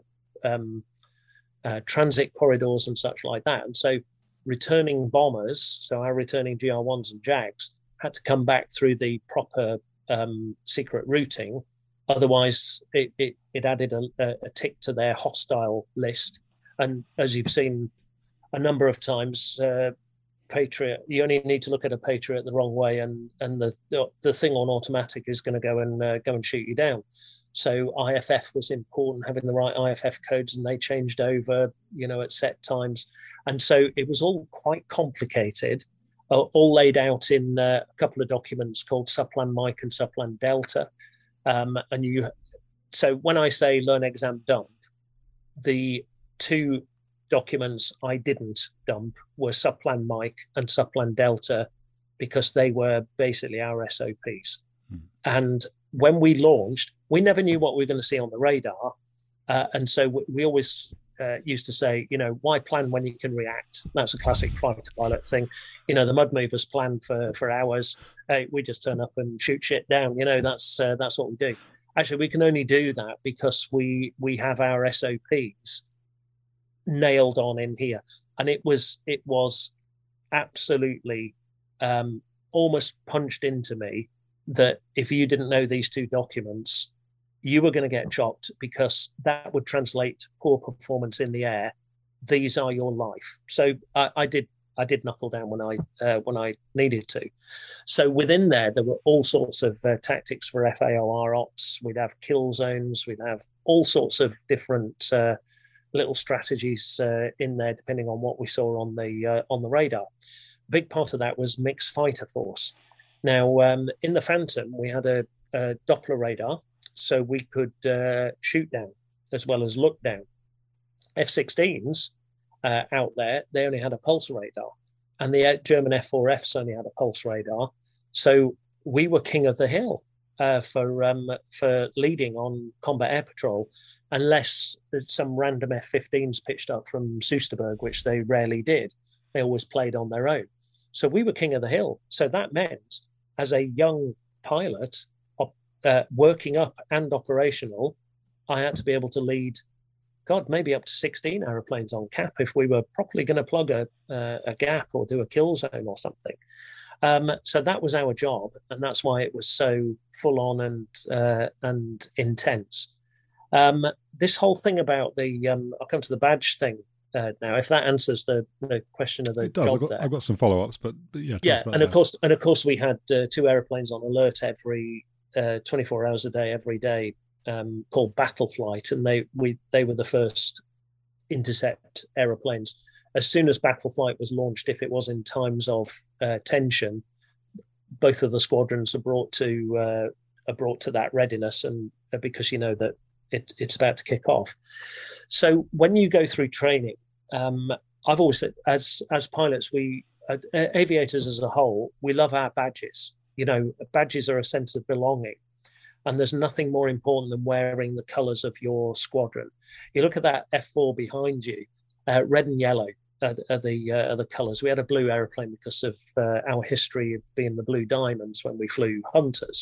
transit corridors and such like that. And so returning bombers, so our returning GR1s and JAGs, had to come back through the proper secret routing. Otherwise, it added a tick to their hostile list. And as you've seen a number of times, Patriot, you only need to look at a Patriot the wrong way, and the thing on automatic is going to go and shoot you down. So IFF was important, having the right IFF codes, and they changed over, at set times. And so it was all quite complicated, all laid out in a couple of documents called Supplan Mike and Supplan Delta. And So when I say learn exam dump, the two documents I didn't dump were Subplan Mike and Subplan Delta, because they were basically our SOPs. And when we launched, we never knew what we were going to see on the radar. And so we always used to say, why plan when you can react? That's a classic fighter pilot thing. The mud movers plan for hours. Hey, we just turn up and shoot shit down. That's what we do. Actually, we can only do that because we have our SOPs nailed on in here. And it was absolutely almost punched into me that if you didn't know these two documents, you were going to get chopped, because that would translate to poor performance in the air. These are your life. So I did knuckle down when I needed to. So within there were all sorts of tactics for FAOR ops. We'd have kill zones. We'd have all sorts of different little strategies in there, depending on what we saw on the radar. A big part of that was mixed fighter force. Now, in the Phantom, we had a Doppler radar, so we could shoot down as well as look down. F-16s out there, they only had a pulse radar, and the German F4Fs only had a pulse radar. So we were king of the hill for leading on combat air patrol, unless some random F-15s pitched up from Soesterberg, which they rarely did. They always played on their own. So we were king of the hill. So that meant, as a young pilot, working up and operational, I had to be able to lead, maybe up to 16 aeroplanes on cap if we were properly going to plug a gap or do a kill zone or something. So that was our job, and that's why it was so full on and intense. This whole thing about I'll come to the badge thing now, if that answers the question of the job. I've got some follow-ups, but yeah. And of course, we had two airplanes on alert every 24 hours a day, every day, called Battle Flight, and they were the first intercept aeroplanes. As soon as Battle Flight was launched, if it was in times of tension, both of the squadrons are brought to that readiness, and because that it's about to kick off. So when you go through training, I've always said, as pilots, we aviators as a whole, we love our badges. Badges are a sense of belonging, and there's nothing more important than wearing the colours of your squadron. You look at that F4 behind you, red and yellow are the colours. We had a blue aeroplane because of our history of being the Blue Diamonds when we flew Hunters.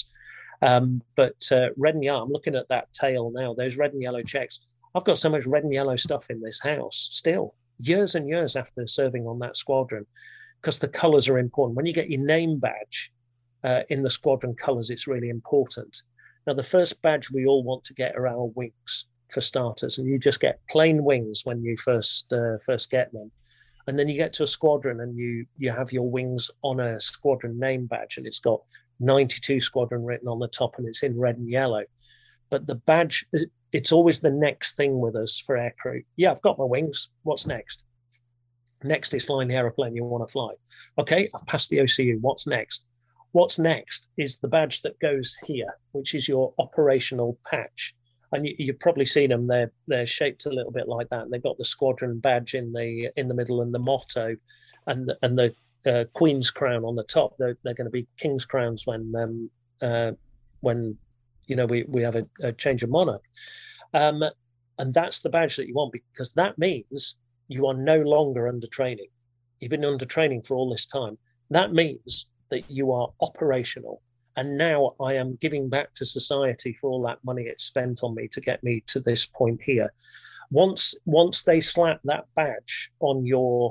But red and yellow, I'm looking at that tail now, those red and yellow checks. I've got so much red and yellow stuff in this house still, years and years after serving on that squadron, because the colours are important. When you get your name badge in the squadron colours, it's really important. Now, the first badge we all want to get are our wings, for starters, and you just get plain wings when you first get them. And then you get to a squadron and you have your wings on a squadron name badge, and it's got 92 Squadron written on the top, and it's in red and yellow. But the badge, it's always the next thing with us for aircrew. Yeah, I've got my wings. What's next? Next is flying the aeroplane you want to fly. Okay, I've passed the OCU. What's next? What's next is the badge that goes here, which is your operational patch. And you've probably seen them. They're shaped a little bit like that. And they've got the squadron badge in the middle, and the motto, and the Queen's crown on the top. They're going to be King's crowns when we have a change of monarch, and that's the badge that you want, because that means you are no longer under training. You've been under training for all this time. That means that you are operational. And now I am giving back to society for all that money it's spent on me to get me to this point here. Once they slap that badge on your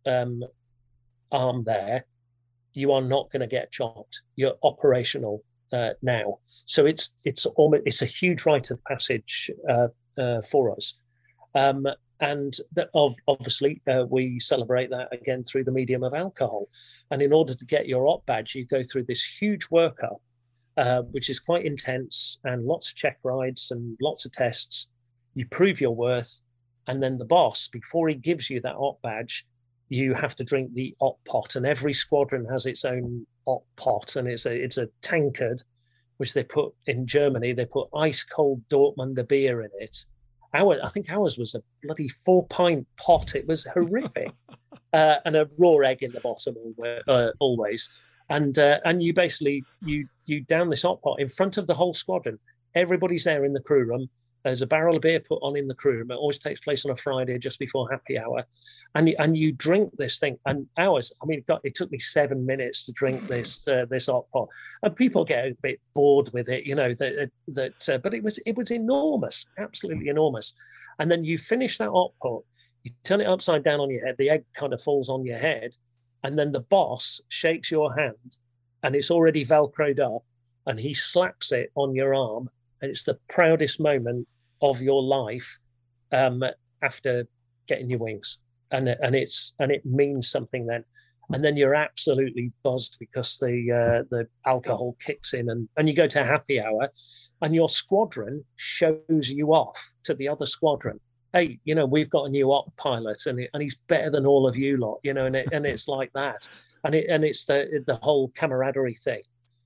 arm there, you are not going to get chopped. You're operational now. So it's a huge rite of passage for us. And that obviously we celebrate that again through the medium of alcohol. And in order to get your op badge, you go through this huge workup, which is quite intense, and lots of check rides and lots of tests. You prove your worth, and then the boss, before he gives you that op badge, you have to drink the op pot. And every squadron has its own op pot, and it's a tankard which they put in Germany. They put ice cold Dortmunder beer in it. I think ours was a bloody 4-pint pot. It was horrific, and a raw egg in the bottom always. And you basically you down this hot pot in front of the whole squadron. Everybody's there in the crew room. There's a barrel of beer put on in the crew room. It always takes place on a Friday just before happy hour. And you drink this thing. And ours, I mean, it took me 7 minutes to drink this hot pot. And people get a bit bored with it, you know, but it was enormous, absolutely enormous. And then you finish that hot pot, you turn it upside down on your head, the egg kind of falls on your head, and then the boss shakes your hand and it's already Velcroed up and he slaps it on your arm. And it's the proudest moment of your life after getting your wings, and it means something then. And then you're absolutely buzzed because the alcohol kicks in, and you go to happy hour, and your squadron shows you off to the other squadron. Hey, you know, we've got a new op pilot, and he's better than all of you lot, you know, and it's like that, and it's the whole camaraderie thing,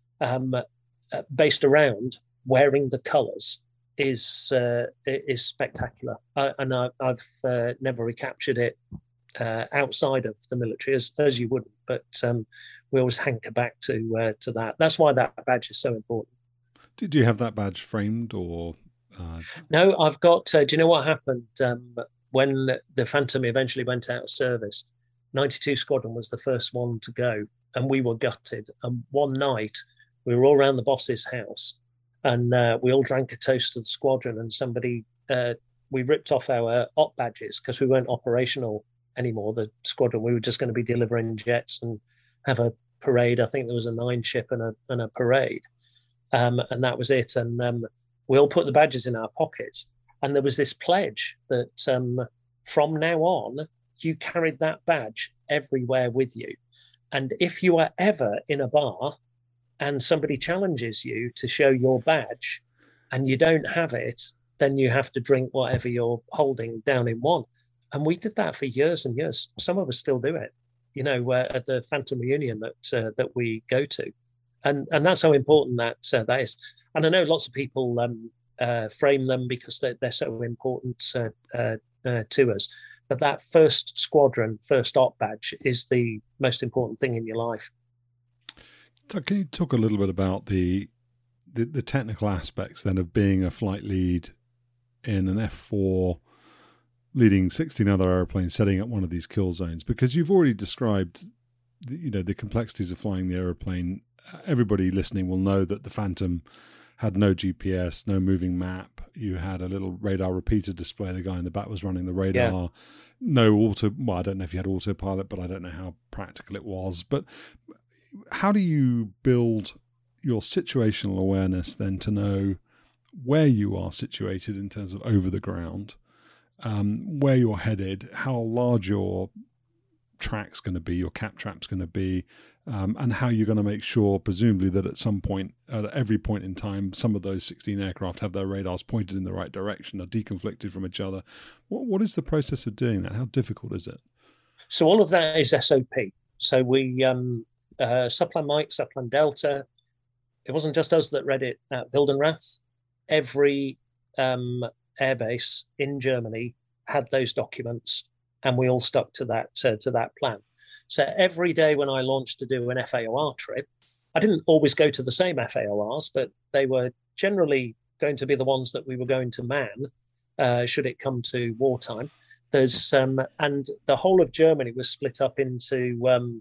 based around wearing the colours is spectacular, and I've never recaptured it outside of the military, as you wouldn't. But we always hanker back to that. That's why that badge is so important. Did you have that badge framed or? No, I've got. Do you know what happened when the Phantom eventually went out of service? 92 Squadron was the first one to go, and we were gutted. And one night we were all around the boss's house. And we all drank a toast to the squadron, and we ripped off our op badges because we weren't operational anymore, the squadron. We were just going to be delivering jets and have a parade. I think there was a 9-ship and a parade. And that was it. And we all put the badges in our pockets. And there was this pledge that from now on, you carried that badge everywhere with you. And if you are ever in a bar and somebody challenges you to show your badge and you don't have it, then you have to drink whatever you're holding down in one. And we did that for years and years. Some of us still do it, you know, at the Phantom reunion that we go to. And that's how important that is. And I know lots of people frame them because they're so important to us. But that first squadron, first op badge is the most important thing in your life. Can you talk a little bit about the technical aspects then of being a flight lead in an F4, leading 16 other airplanes, setting up one of these kill zones? Because you've already described, the complexities of flying the airplane. Everybody listening will know that the Phantom had no GPS, no moving map. You had a little radar repeater display. The guy in the back was running the radar. Yeah. No auto. Well, I don't know if you had autopilot, but I don't know how practical it was. But how do you build your situational awareness then to know where you are situated in terms of over the ground, where you're headed, how large your track's going to be, your cap trap's going to be, and how you're going to make sure, presumably, that at some point, at every point in time, some of those 16 aircraft have their radars pointed in the right direction, are deconflicted from each other. What is the process of doing that? How difficult is it? So all of that is SOP. So we... Supplan Mike, Supplan Delta. It wasn't just us that read it at Wildenrath. Every airbase in Germany had those documents, and we all stuck to that plan. So every day when I launched to do an FAOR trip, I didn't always go to the same FAORs, but they were generally going to be the ones that we were going to man should it come to wartime. There's and the whole of Germany was split up into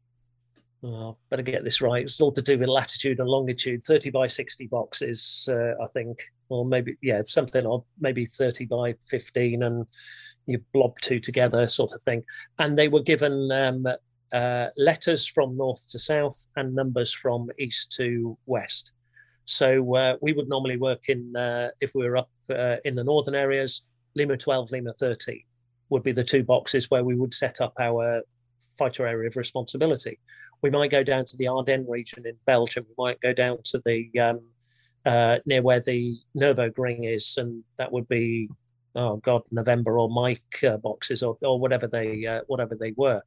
better get this right. It's all to do with latitude and longitude. 30 by 60 boxes, I think, or maybe something, or maybe 30 by 15, and you blob two together, sort of thing. And they were given letters from north to south and numbers from east to west. So we would normally work in, if we were up in the northern areas, Lima 12, Lima 13 would be the two boxes where we would set up our fighter area of responsibility. We might go down to the Ardennes region in Belgium. We might go down to the near where the Nürburgring is, and that would be November or Mike boxes or whatever they were.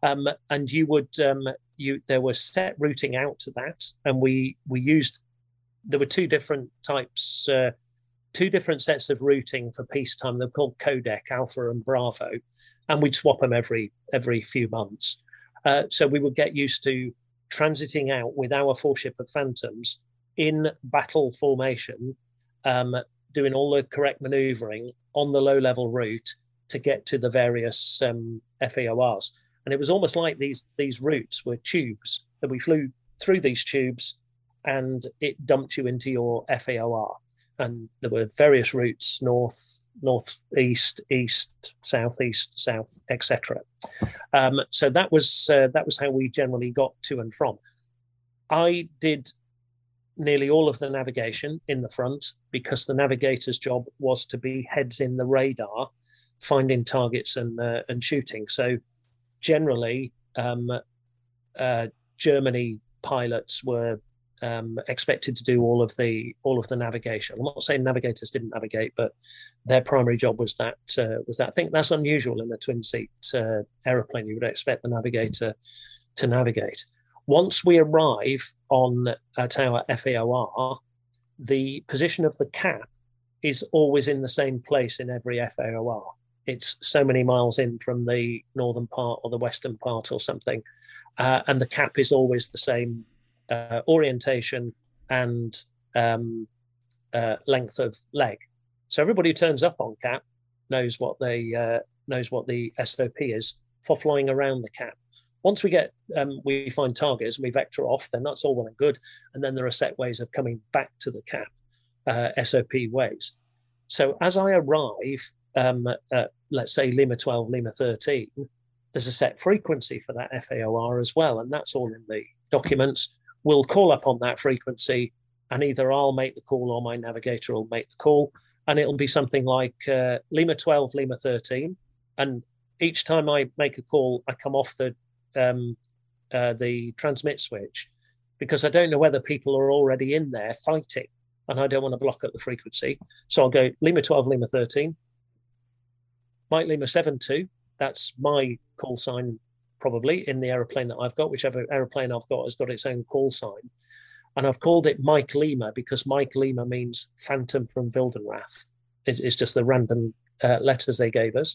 And you would there was set routing out to that, and we used there were two different types, two different sets of routing for peacetime. They're called Codec, Alpha and Bravo, and we'd swap them every few months. So we would get used to transiting out with our 4-ship of Phantoms in battle formation, doing all the correct manoeuvring on the low-level route to get to the various FAORs. And it was almost like these routes were tubes, that we flew through these tubes and it dumped you into your FAOR. And there were various routes: north, northeast, east, southeast, south, etc. So that was how we generally got to and from. I did nearly all of the navigation in the front, because the navigator's job was to be heads in the radar, finding targets and shooting. So generally, Germany pilots were expected to do all of the navigation. I'm not saying navigators didn't navigate, but their primary job was that. I think that's unusual in a twin-seat aeroplane. You would expect the navigator to navigate. Once we arrive at our FAOR, the position of the cap is always in the same place in every FAOR. It's so many miles in from the northern part or the western part or something, and the cap is always the same orientation and length of leg. So everybody who turns up on cap knows what the SOP is for flying around the cap. Once we find targets and we vector off, then that's all well and good. And then there are set ways of coming back to the cap, SOP ways. So as I arrive at, let's say, Lima 12, Lima 13, there's a set frequency for that FAOR as well. And that's all in the documents. We'll call up on that frequency, and either I'll make the call or my navigator will make the call. And it'll be something like Lima 12, Lima 13. And each time I make a call, I come off the transmit switch, because I don't know whether people are already in there fighting, and I don't want to block up the frequency. So I'll go Lima 12, Lima 13, Mike Lima 72. That's my call sign, probably, in the aeroplane that I've got. Whichever aeroplane I've got has got its own call sign. And I've called it Mike Lima because Mike Lima means Phantom from Wildenrath. It's just the random letters they gave us.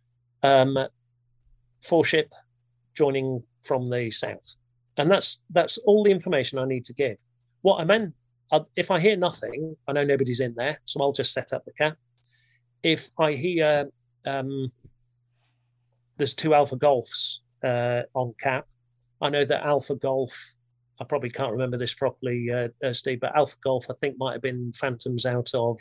4-ship joining from the south. And that's all the information I need to give. What I meant, if I hear nothing, I know nobody's in there, so I'll just set up the cap. If I hear there's 2 Alpha Golfs on cap, I know that Alpha Golf, I probably can't remember this properly, Steve, but Alpha Golf, I think, might have been Phantoms out of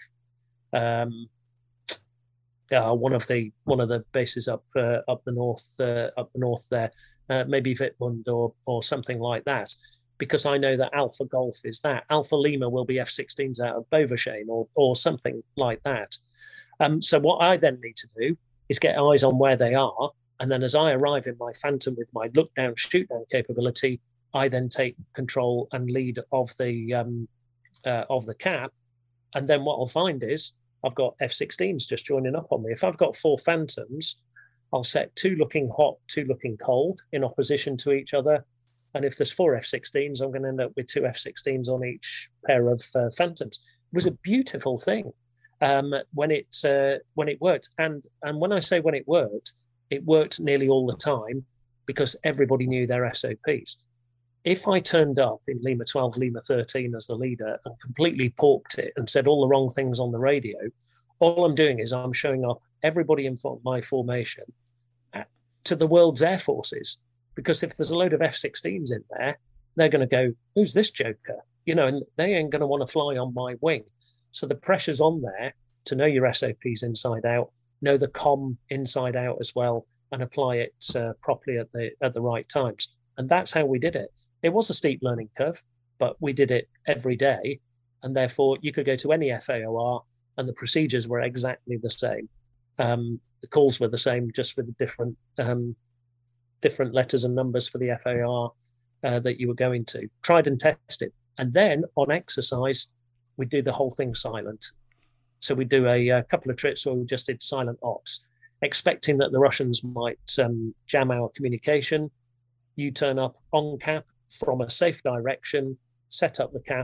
one of the bases up the north there, maybe Wittmund or something like that, because I know that Alpha Golf is that. Alpha Lima will be F-16s out of Beauverchain or something like that. So what I then need to do is get eyes on where they are, and then as I arrive in my Phantom with my look down, shoot down capability, I then take control and lead of the cap, and then what I'll find is I've got F-16s just joining up on me. If I've got 4 Phantoms, I'll set 2 looking hot, 2 looking cold in opposition to each other. And if there's 4 F-16s, I'm going to end up with 2 F-16s on each pair of Phantoms. It was a beautiful thing when it worked. And when I say when it worked nearly all the time, because everybody knew their SOPs. If I turned up in Lima 12, Lima 13 as the leader and completely porked it and said all the wrong things on the radio, all I'm doing is I'm showing up everybody in my formation to the world's air forces. Because if there's a load of F-16s in there, they're going to go, who's this joker? And they ain't going to want to fly on my wing. So the pressure's on there to know your SOPs inside out, know the comm inside out as well, and apply it properly at the right times. And that's how we did it. It was a steep learning curve, but we did it every day. And therefore, you could go to any FAOR and the procedures were exactly the same. The calls were the same, just with different letters and numbers for the FAR that you were going to. Tried and tested. And then on exercise, we do the whole thing silent. So we do a couple of trips where we just did silent ops, expecting that the Russians might jam our communication. You turn up on cap from a safe direction, set up the cap,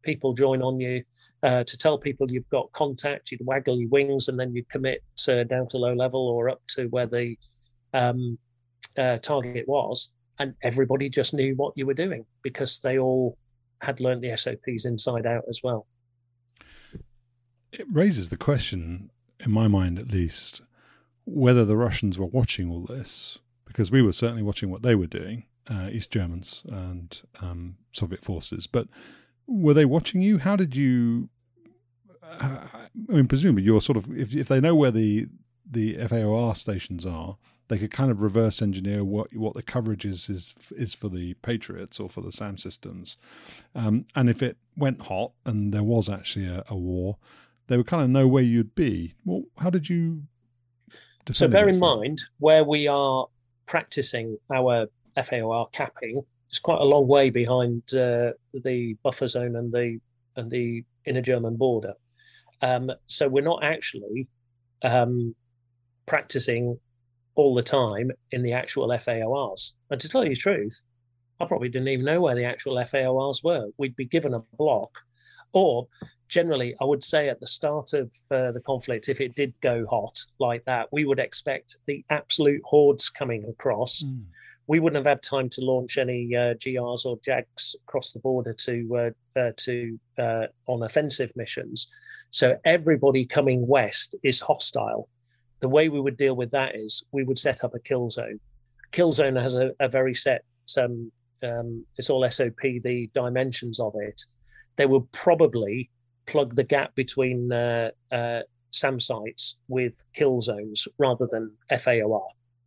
people join on you, to tell people you've got contact. You'd waggle your wings, and then you'd commit down to low level or up to where the target was, and everybody just knew what you were doing because they all had learned the SOPs inside out as well. It raises the question, in my mind at least, whether the Russians were watching all this, because we were certainly watching what they were doing, East Germans and Soviet forces. But were they watching you? How did you? I mean, presumably you're sort of, if they know where the FAOR stations are, they could kind of reverse engineer what the coverage is for the Patriots or for the SAM systems. And if it went hot and there was actually a war, they would kind of know where you'd be. Well, how did you defend? So bear in mind, where we are practicing our FAOR capping is quite a long way behind the buffer zone and the inner German border. So we're not actually practicing all the time in the actual FAORs. And to tell you the truth, I probably didn't even know where the actual FAORs were. We'd be given a block, or generally, I would say at the start of the conflict, if it did go hot like that, we would expect the absolute hordes coming across. We wouldn't have had time to launch any GRs or JAGs across the border to on offensive missions. So everybody coming west is hostile. The way we would deal with that is we would set up a kill zone. Kill zone has a very set, it's all SOP, the dimensions of it. They would probably plug the gap between SAM sites with kill zones rather than FAOR.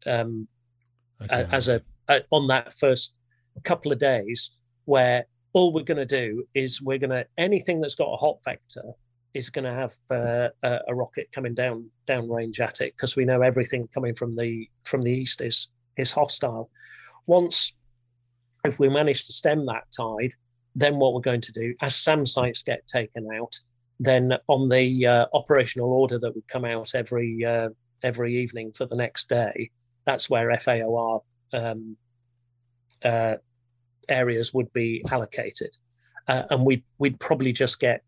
As on that first couple of days, where all we're going to do is anything that's got a hot vector is going to have a rocket coming down range at it, because we know everything coming from the east is hostile. If we manage to stem that tide, then what we're going to do, as SAM sites get taken out, then on the operational order that would come out every evening for the next day, that's where FAOR areas would be allocated, and we'd probably just get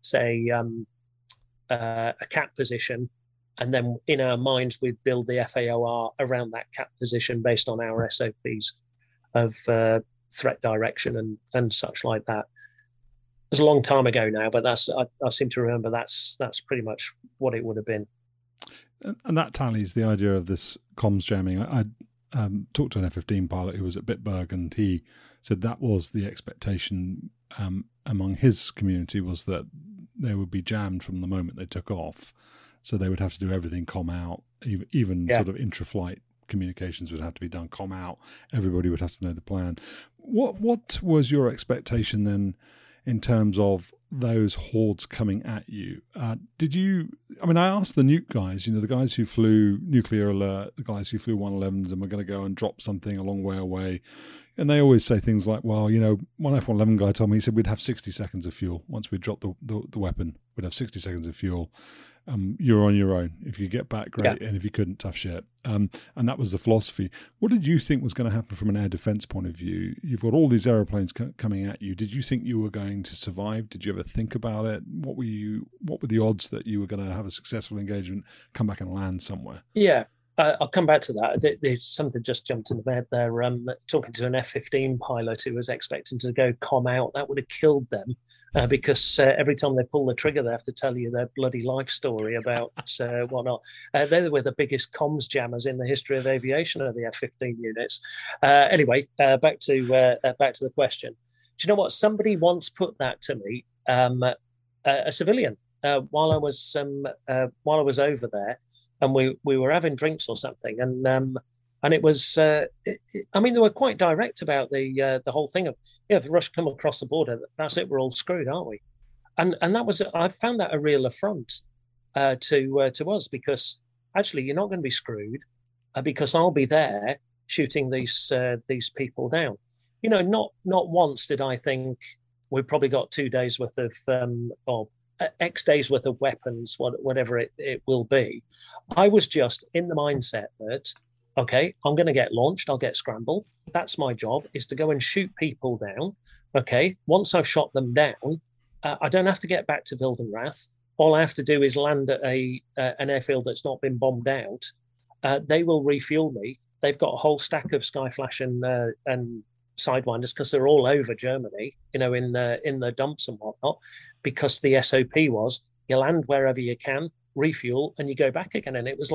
a cap position, and then in our minds we'd build the FAOR around that cap position based on our SOPs of threat direction and such like that. It was a long time ago now, but I seem to remember that's pretty much what it would have been. And that tallies the idea of this comms jamming. I talked to an F-15 pilot who was at Bitburg, and he said that was the expectation among his community, was that they would be jammed from the moment they took off. So they would have to do everything comm out, even sort of intra-flight communications would have to be done comm out. Everybody would have to know the plan. What was your expectation then in terms of those hordes coming at you? I asked the nuke guys, the guys who flew Nuclear Alert, the guys who flew 111s and were going to go and drop something a long way away. And they always say things like, well, one F-111 guy told me, he said we'd have 60 seconds of fuel. Once we dropped the weapon, we'd have 60 seconds of fuel. You're on your own. If you could get back, great. Yeah. And if you couldn't, tough shit. And that was the philosophy. What did you think was going to happen from an air defense point of view? You've got all these aeroplanes coming at you. Did you think you were going to survive? Did you ever think about it? What were the odds that you were going to have a successful engagement, come back and land somewhere? Yeah. I'll come back to that. There's something just jumped in my head there. Talking to an F-15 pilot who was expecting to go comm out, that would have killed them because every time they pull the trigger, they have to tell you their bloody life story about whatnot. They were the biggest comms jammers in the history of aviation, of the F-15 units. Anyway, back to the question. Do you know what? Somebody once put that to me, a civilian, while I was over there. And we were having drinks or something, and it was. They were quite direct about the whole thing of, if Russia come across the border, that's it, we're all screwed, aren't we? And that was, I found that a real affront to us, because actually you're not going to be screwed, because I'll be there shooting these people down. Not once did I think we've probably got 2 days worth of or X days worth of weapons, whatever it will be. I was just in the mindset that, okay, I'm going to get launched, I'll get scrambled. That's my job, is to go and shoot people down. Okay, once I've shot them down, I don't have to get back to Wildenrath. All I have to do is land at an airfield that's not been bombed out. They will refuel me. They've got a whole stack of Skyflash and Sidewinders because they're all over Germany, in the dumps and whatnot. Because the SOP was you land wherever you can, refuel, and you go back again. And it was.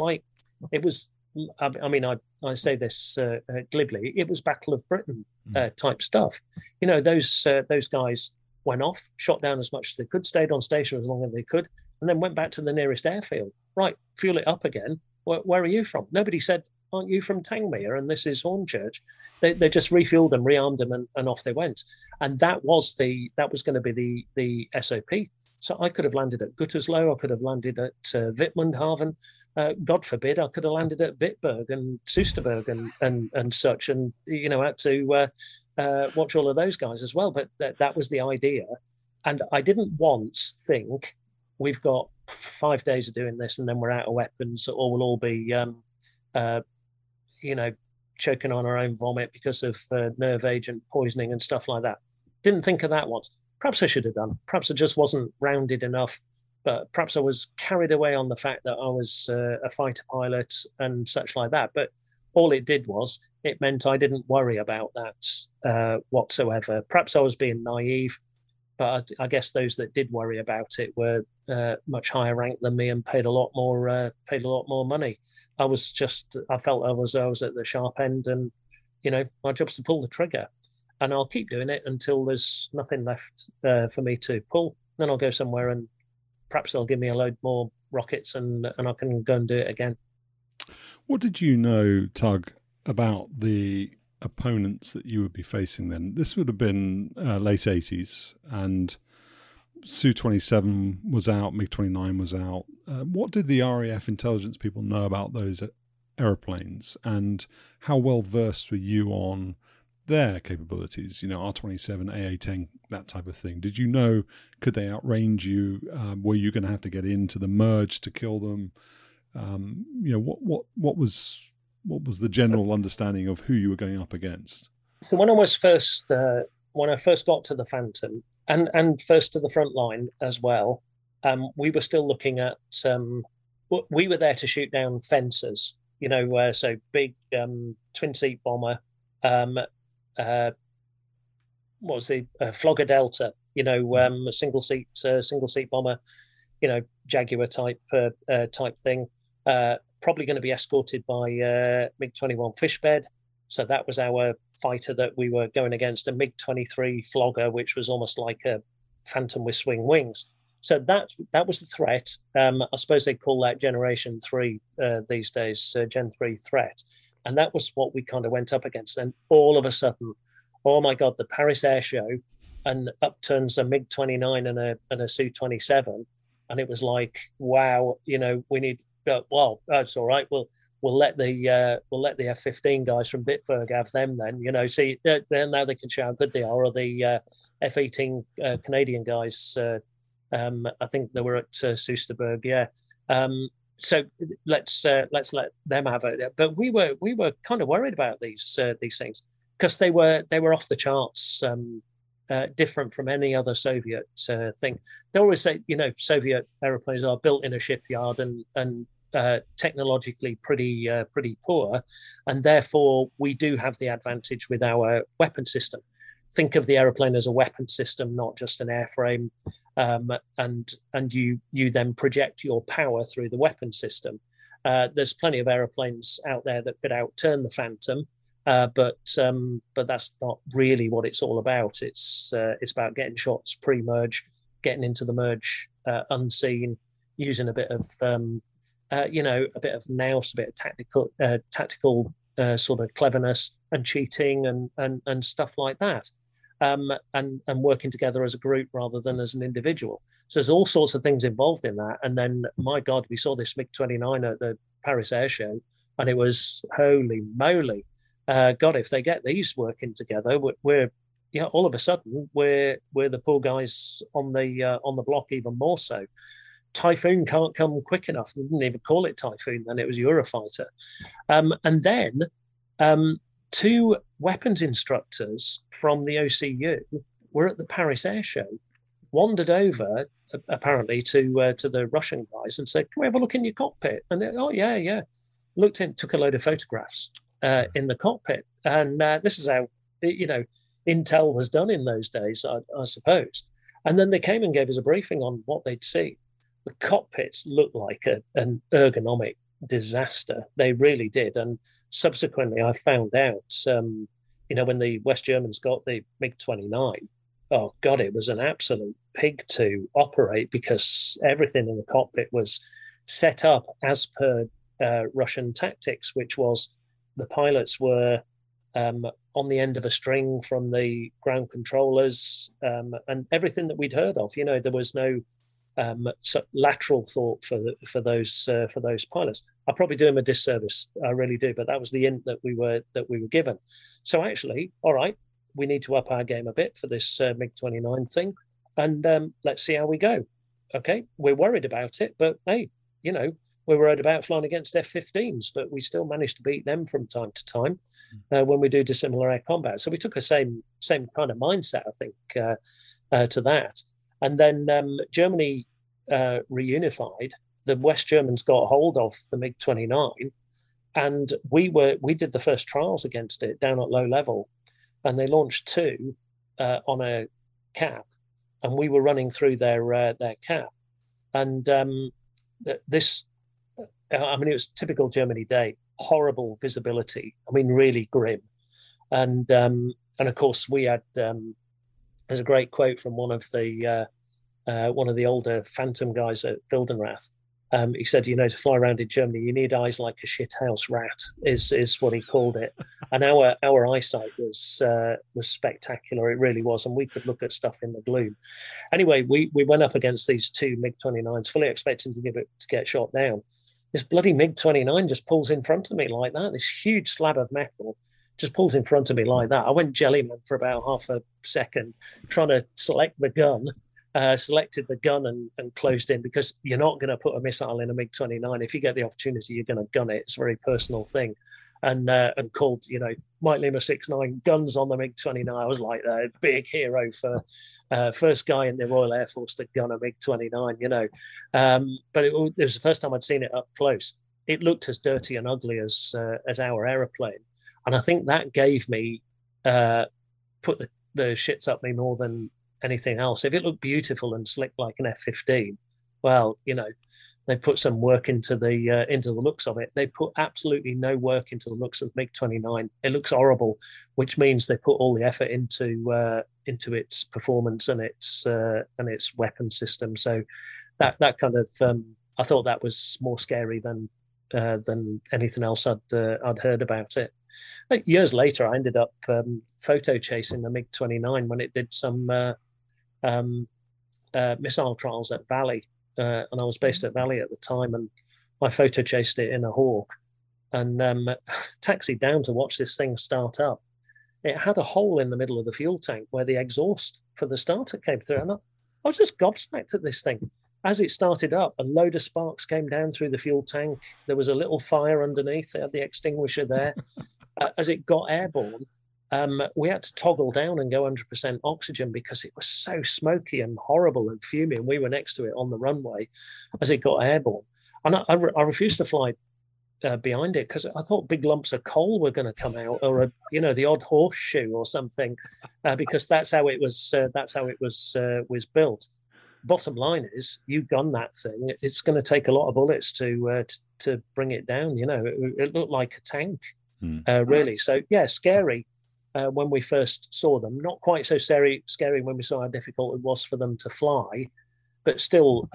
I mean, I say this glibly. It was Battle of Britain type stuff. Those guys went off, shot down as much as they could, stayed on station as long as they could, and then went back to the nearest airfield. Right, fuel it up again. Where are you from? Nobody said, aren't you from Tangmere? And this is Hornchurch. They just refueled them, rearmed them, and off they went. And that was going to be the SOP. So I could have landed at Gütersloh. I could have landed at Wittmundhaven. God forbid, I could have landed at Bitburg and Soesterberg and such, and had to watch all of those guys as well. But that was the idea. And I didn't once think we've got 5 days of doing this and then we're out of weapons, or we'll all be, choking on our own vomit because of nerve agent poisoning and stuff like that. Didn't think of that once. Perhaps I should have done. Perhaps I just wasn't rounded enough. But perhaps I was carried away on the fact that I was a fighter pilot and such like that. But all it did was it meant I didn't worry about that whatsoever. Perhaps I was being naive, but I guess those that did worry about it were much higher ranked than me and paid a lot more money. I felt I was at the sharp end, and my job's to pull the trigger, and I'll keep doing it until there's nothing left for me to pull. Then I'll go somewhere and perhaps they'll give me a load more rockets and I can go and do it again. What did you know, Tug, about the opponents that you would be facing then? This would have been late 80s, and Su-27 was out, MiG-29 was out. What did the RAF intelligence people know about those aeroplanes, and how well versed were you on their capabilities, R-27, AA-10, that type of thing? Did you know, could they outrange you? Were you going to have to get into the merge to kill them? What was the general understanding of who you were going up against? So when I first got to the Phantom and first to the front line as well, we were still looking at, we were there to shoot down fencers, so big twin-seat bomber, what was the Flogger Delta, a single seat bomber, Jaguar type thing, probably going to be escorted by MiG-21 Fishbed. So that was our fighter that we were going against, a MiG-23 Flogger, which was almost like a Phantom with swing wings. So that was the threat. I suppose they call that Generation 3 these days, Gen 3 threat. And that was what we kind of went up against. And all of a sudden, oh my God, the Paris Air Show, and up turns a MiG-29 and a Su-27. And it was like, wow, we need, well, that's all right. We'll let the F-15 guys from Bitburg have them then, see, now they can show how good they are, or the F-18 Canadian guys. I think they were at Soesterberg, yeah. So let's let them have it. But we were kind of worried about these things because they were off the charts, different from any other Soviet thing. They always say, Soviet aeroplanes are built in a shipyard and technologically pretty poor, and therefore we do have the advantage with our weapon system. Think of the aeroplane as a weapon system, not just an airframe, and you then project your power through the weapon system. There's plenty of aeroplanes out there that could outturn the Phantom, but that's not really what it's all about. It's about getting shots pre-merge, getting into the merge unseen, using a bit of a bit of nous, a bit of tactical sort of cleverness and cheating and stuff like that. And working together as a group rather than as an individual. So there's all sorts of things involved in that. And then, my God, we saw this MiG-29 at the Paris Air Show, and it was holy moly. God, if they get these working together, we're all of a sudden we're the poor guys on the block even more so. Typhoon can't come quick enough. They didn't even call it Typhoon then; it was Eurofighter. And then. Two weapons instructors from the OCU were at the Paris Air Show wandered over apparently to the Russian guys and said, "Can we have a look in your cockpit?" And they, "Oh yeah, yeah." Looked in, took a load of photographs in the cockpit, and this is how Intel was done in those days, I suppose. And then they came and gave us a briefing on what they'd see. The cockpits looked like an ergonomic disaster. They really did. And subsequently, I found out, when the West Germans got the MiG-29, oh God, it was an absolute pig to operate because everything in the cockpit was set up as per Russian tactics, which was the pilots were on the end of a string from the ground controllers, and everything that we'd heard of. There was no lateral thought for those pilots. I probably do them a disservice, I really do, but that was the hint that we were given. So actually, all right, we need to up our game a bit for this MiG-29 thing, and let's see how we go. Okay, we're worried about it, but hey, we're worried about flying against F-15s, but we still manage to beat them from time to time when we do dissimilar air combat. So we took a same kind of mindset, I think, to that. And then Germany reunified. The West Germans got hold of the MiG-29, and we did the first trials against it down at low level, and they launched 2 on a cap, and we were running through their cap, and this. It was typical Germany day, horrible visibility. Really grim, and of course we had. There's a great quote from one of the older Phantom guys at Wildenrath. He said, to fly around in Germany, you need eyes like a shithouse rat. Is what he called it. And our eyesight was spectacular. It really was, and we could look at stuff in the gloom. Anyway, we went up against these 2 MiG-29s, fully expecting to get shot down. This bloody MiG-29 just pulls in front of me like that. This huge slab of metal just pulls in front of me like that. I went jellyman for about half a second trying to select the gun, selected the gun and closed in, because you're not going to put a missile in a MiG-29. If you get the opportunity, you're going to gun it. It's a very personal thing. And called, Mike Lima 6-9 guns on the MiG-29. I was like a big hero for first guy in the Royal Air Force to gun a MiG-29, But it was the first time I'd seen it up close. It looked as dirty and ugly as our aeroplane. And I think that gave me, put the shits up me more than anything else. If it looked beautiful and slick like an F-15, well, they put some work into the looks of it. They put absolutely no work into the looks of the MiG-29. It looks horrible, which means they put all the effort into its performance and its weapon system. So that kind of I thought that was more scary than anything else I'd heard about it. Years later, I ended up photo chasing the MiG-29 when it did some missile trials at Valley. And I was based at Valley at the time, and I photo chased it in a Hawk and taxied down to watch this thing start up. It had a hole in the middle of the fuel tank where the exhaust for the starter came through. And I was just gobsmacked at this thing. As it started up, a load of sparks came down through the fuel tank. There was a little fire underneath. It had the extinguisher there. As it got airborne, we had to toggle down and go 100% oxygen because it was so smoky and horrible and fuming. We were next to it on the runway as it got airborne. And I refused to fly behind it because I thought big lumps of coal were going to come out, or the odd horseshoe or something, because that's how it was built. Bottom line is, you gun that thing, it's going to take a lot of bullets to bring it down. It looked like a tank, really. So yeah, scary. When we first saw them, not quite so scary when we saw how difficult it was for them to fly, but still,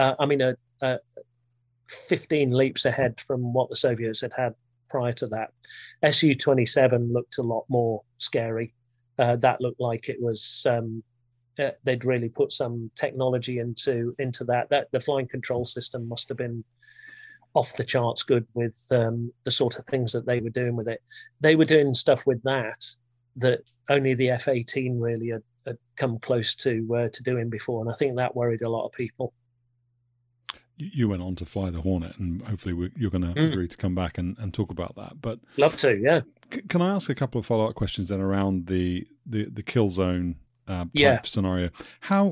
15 leaps ahead from what the Soviets had prior to that. Su-27 looked a lot more scary. That looked like it was, they'd really put some technology into that. The flying control system must have been off the charts good with the sort of things that they were doing with it. They were doing stuff with that only the F-18 really had come close to doing before, and I think that worried a lot of people. You went on to fly the Hornet, and hopefully you're going to agree to come back and talk about that. But love to, yeah. Can I ask a couple of follow-up questions then around the kill zone type scenario?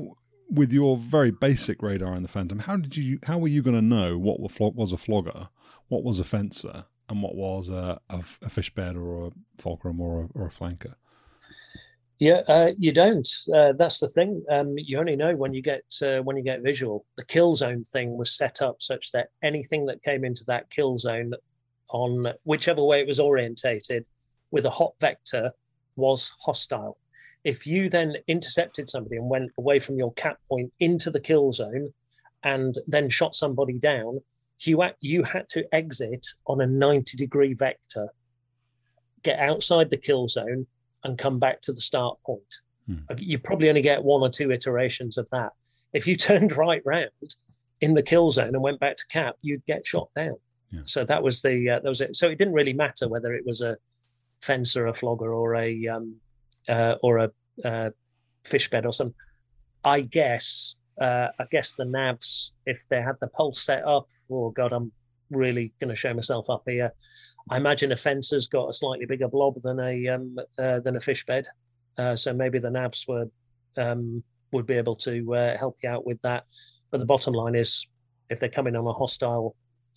with your very basic radar in the Phantom, how were you going to know what was a flogger, what was a fencer, and what was a fish bed or a fulcrum or a flanker? Yeah, you don't. That's the thing. You only know when you get visual. The kill zone thing was set up such that anything that came into that kill zone, on whichever way it was orientated, with a hot vector, was hostile. If you then intercepted somebody and went away from your cap point into the kill zone, and then shot somebody down, you had to exit on a 90-degree vector, get outside the kill zone, and come back to the start point. You probably only get one or two iterations of that. If you turned right round in the kill zone and went back to cap, you'd get shot down. Yeah. So that was it. So it didn't really matter whether it was a fencer, a flogger, or a fish bed or something. I guess the navs, if they had the pulse set up, oh God, I'm really going to show myself up here. I imagine a fencer's got a slightly bigger blob than a fish bed, so maybe the navs would be able to help you out with that. But the bottom line is, if they're coming on a hostile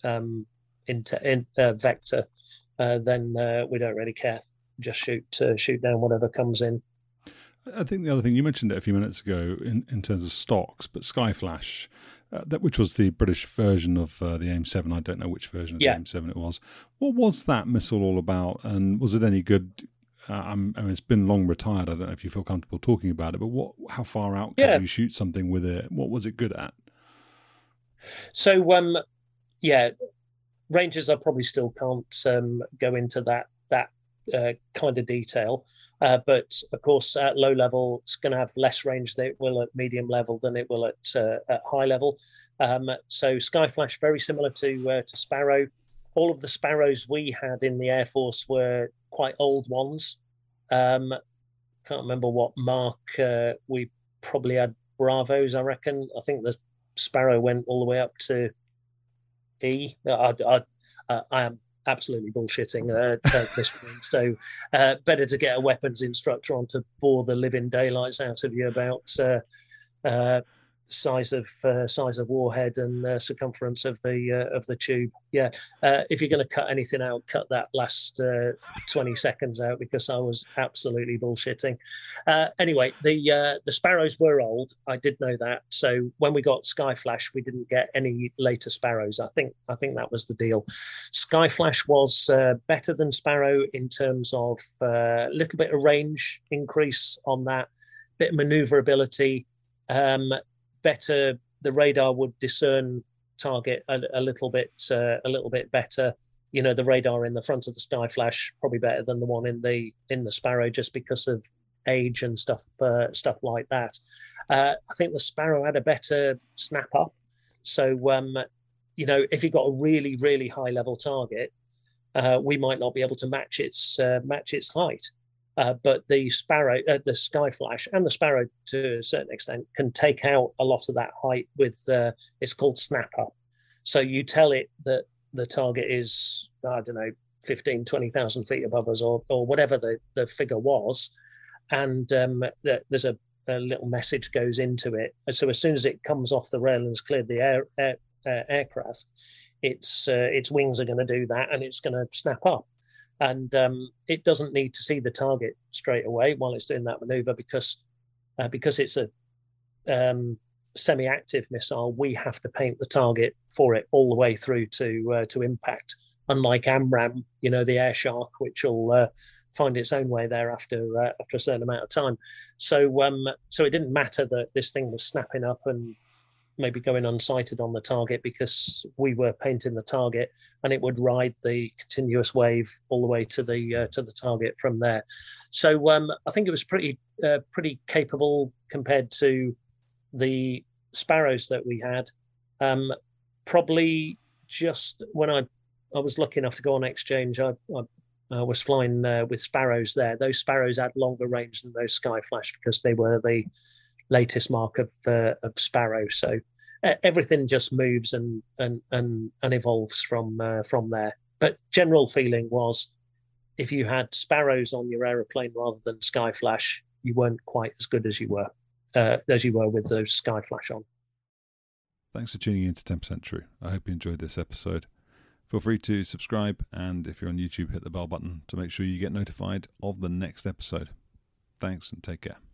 vector, then we don't really care. Just shoot down whatever comes in. I think the other thing, you mentioned it a few minutes ago in terms of stocks, but Skyflash, which was the British version of the AIM-7. I don't know which version of the AIM-7 it was. What was that missile all about, and was it any good? I mean, it's been long retired. I don't know if you feel comfortable talking about it, but how far out could you shoot something with it? What was it good at? So, Rangers, I probably still can't go into that kind of detail, but of course at low level it's going to have less range than it will at medium level than it will at high level. So Skyflash, very similar to Sparrow. All of the Sparrows we had in the Air Force were quite old ones. Can't remember what mark. We probably had Bravos, I reckon. I think the Sparrow went all the way up to E. I am absolutely bullshitting at this point. So better to get a weapons instructor on to bore the living daylights out of you about size of warhead and circumference of the tube. If you're going to cut anything out, cut that last 20 seconds out, because I was absolutely bullshitting. Anyway, the Sparrows were old. I did know that. So when we got Skyflash, we didn't get any later Sparrows. I think that was the deal. Skyflash was better than Sparrow in terms of a little bit of range increase on that, bit of maneuverability. Better, the radar would discern target a little bit better. You know, the radar in the front of the Skyflash probably better than the one in the Sparrow, just because of age and stuff like that. I think the Sparrow had a better snap up. So if you've got a really, really high level target, we might not be able to match its height. But the Sparrow, the Skyflash, and the Sparrow to a certain extent can take out a lot of that height with it's called snap up. So you tell it that the target is, I don't know, 15, 20,000 feet above us, or whatever the figure was, and there's a little message goes into it. So as soon as it comes off the rail and has cleared the aircraft, its wings are going to do that, and it's going to snap up. And it doesn't need to see the target straight away while it's doing that maneuver, because it's a semi-active missile. We have to paint the target for it all the way through to impact. Unlike AMRAAM, the Air Shark, which will find its own way there after a certain amount of time. So it didn't matter that this thing was snapping up and maybe going unsighted on the target, because we were painting the target, and it would ride the continuous wave all the way to the target from there. So I think it was pretty capable compared to the Sparrows that we had. Probably just when I was lucky enough to go on exchange, I was flying with Sparrows there. Those Sparrows had longer range than those Skyflash, because they were the latest mark of Sparrow. So everything just moves and evolves from there. But general feeling was, if you had Sparrows on your aeroplane rather than Skyflash, you weren't quite as good as you were. as you were with those Skyflash on. Thanks for tuning in to 10% True. I hope you enjoyed this episode. Feel free to subscribe, and if you're on YouTube, hit the bell button to make sure you get notified of the next episode. Thanks and take care.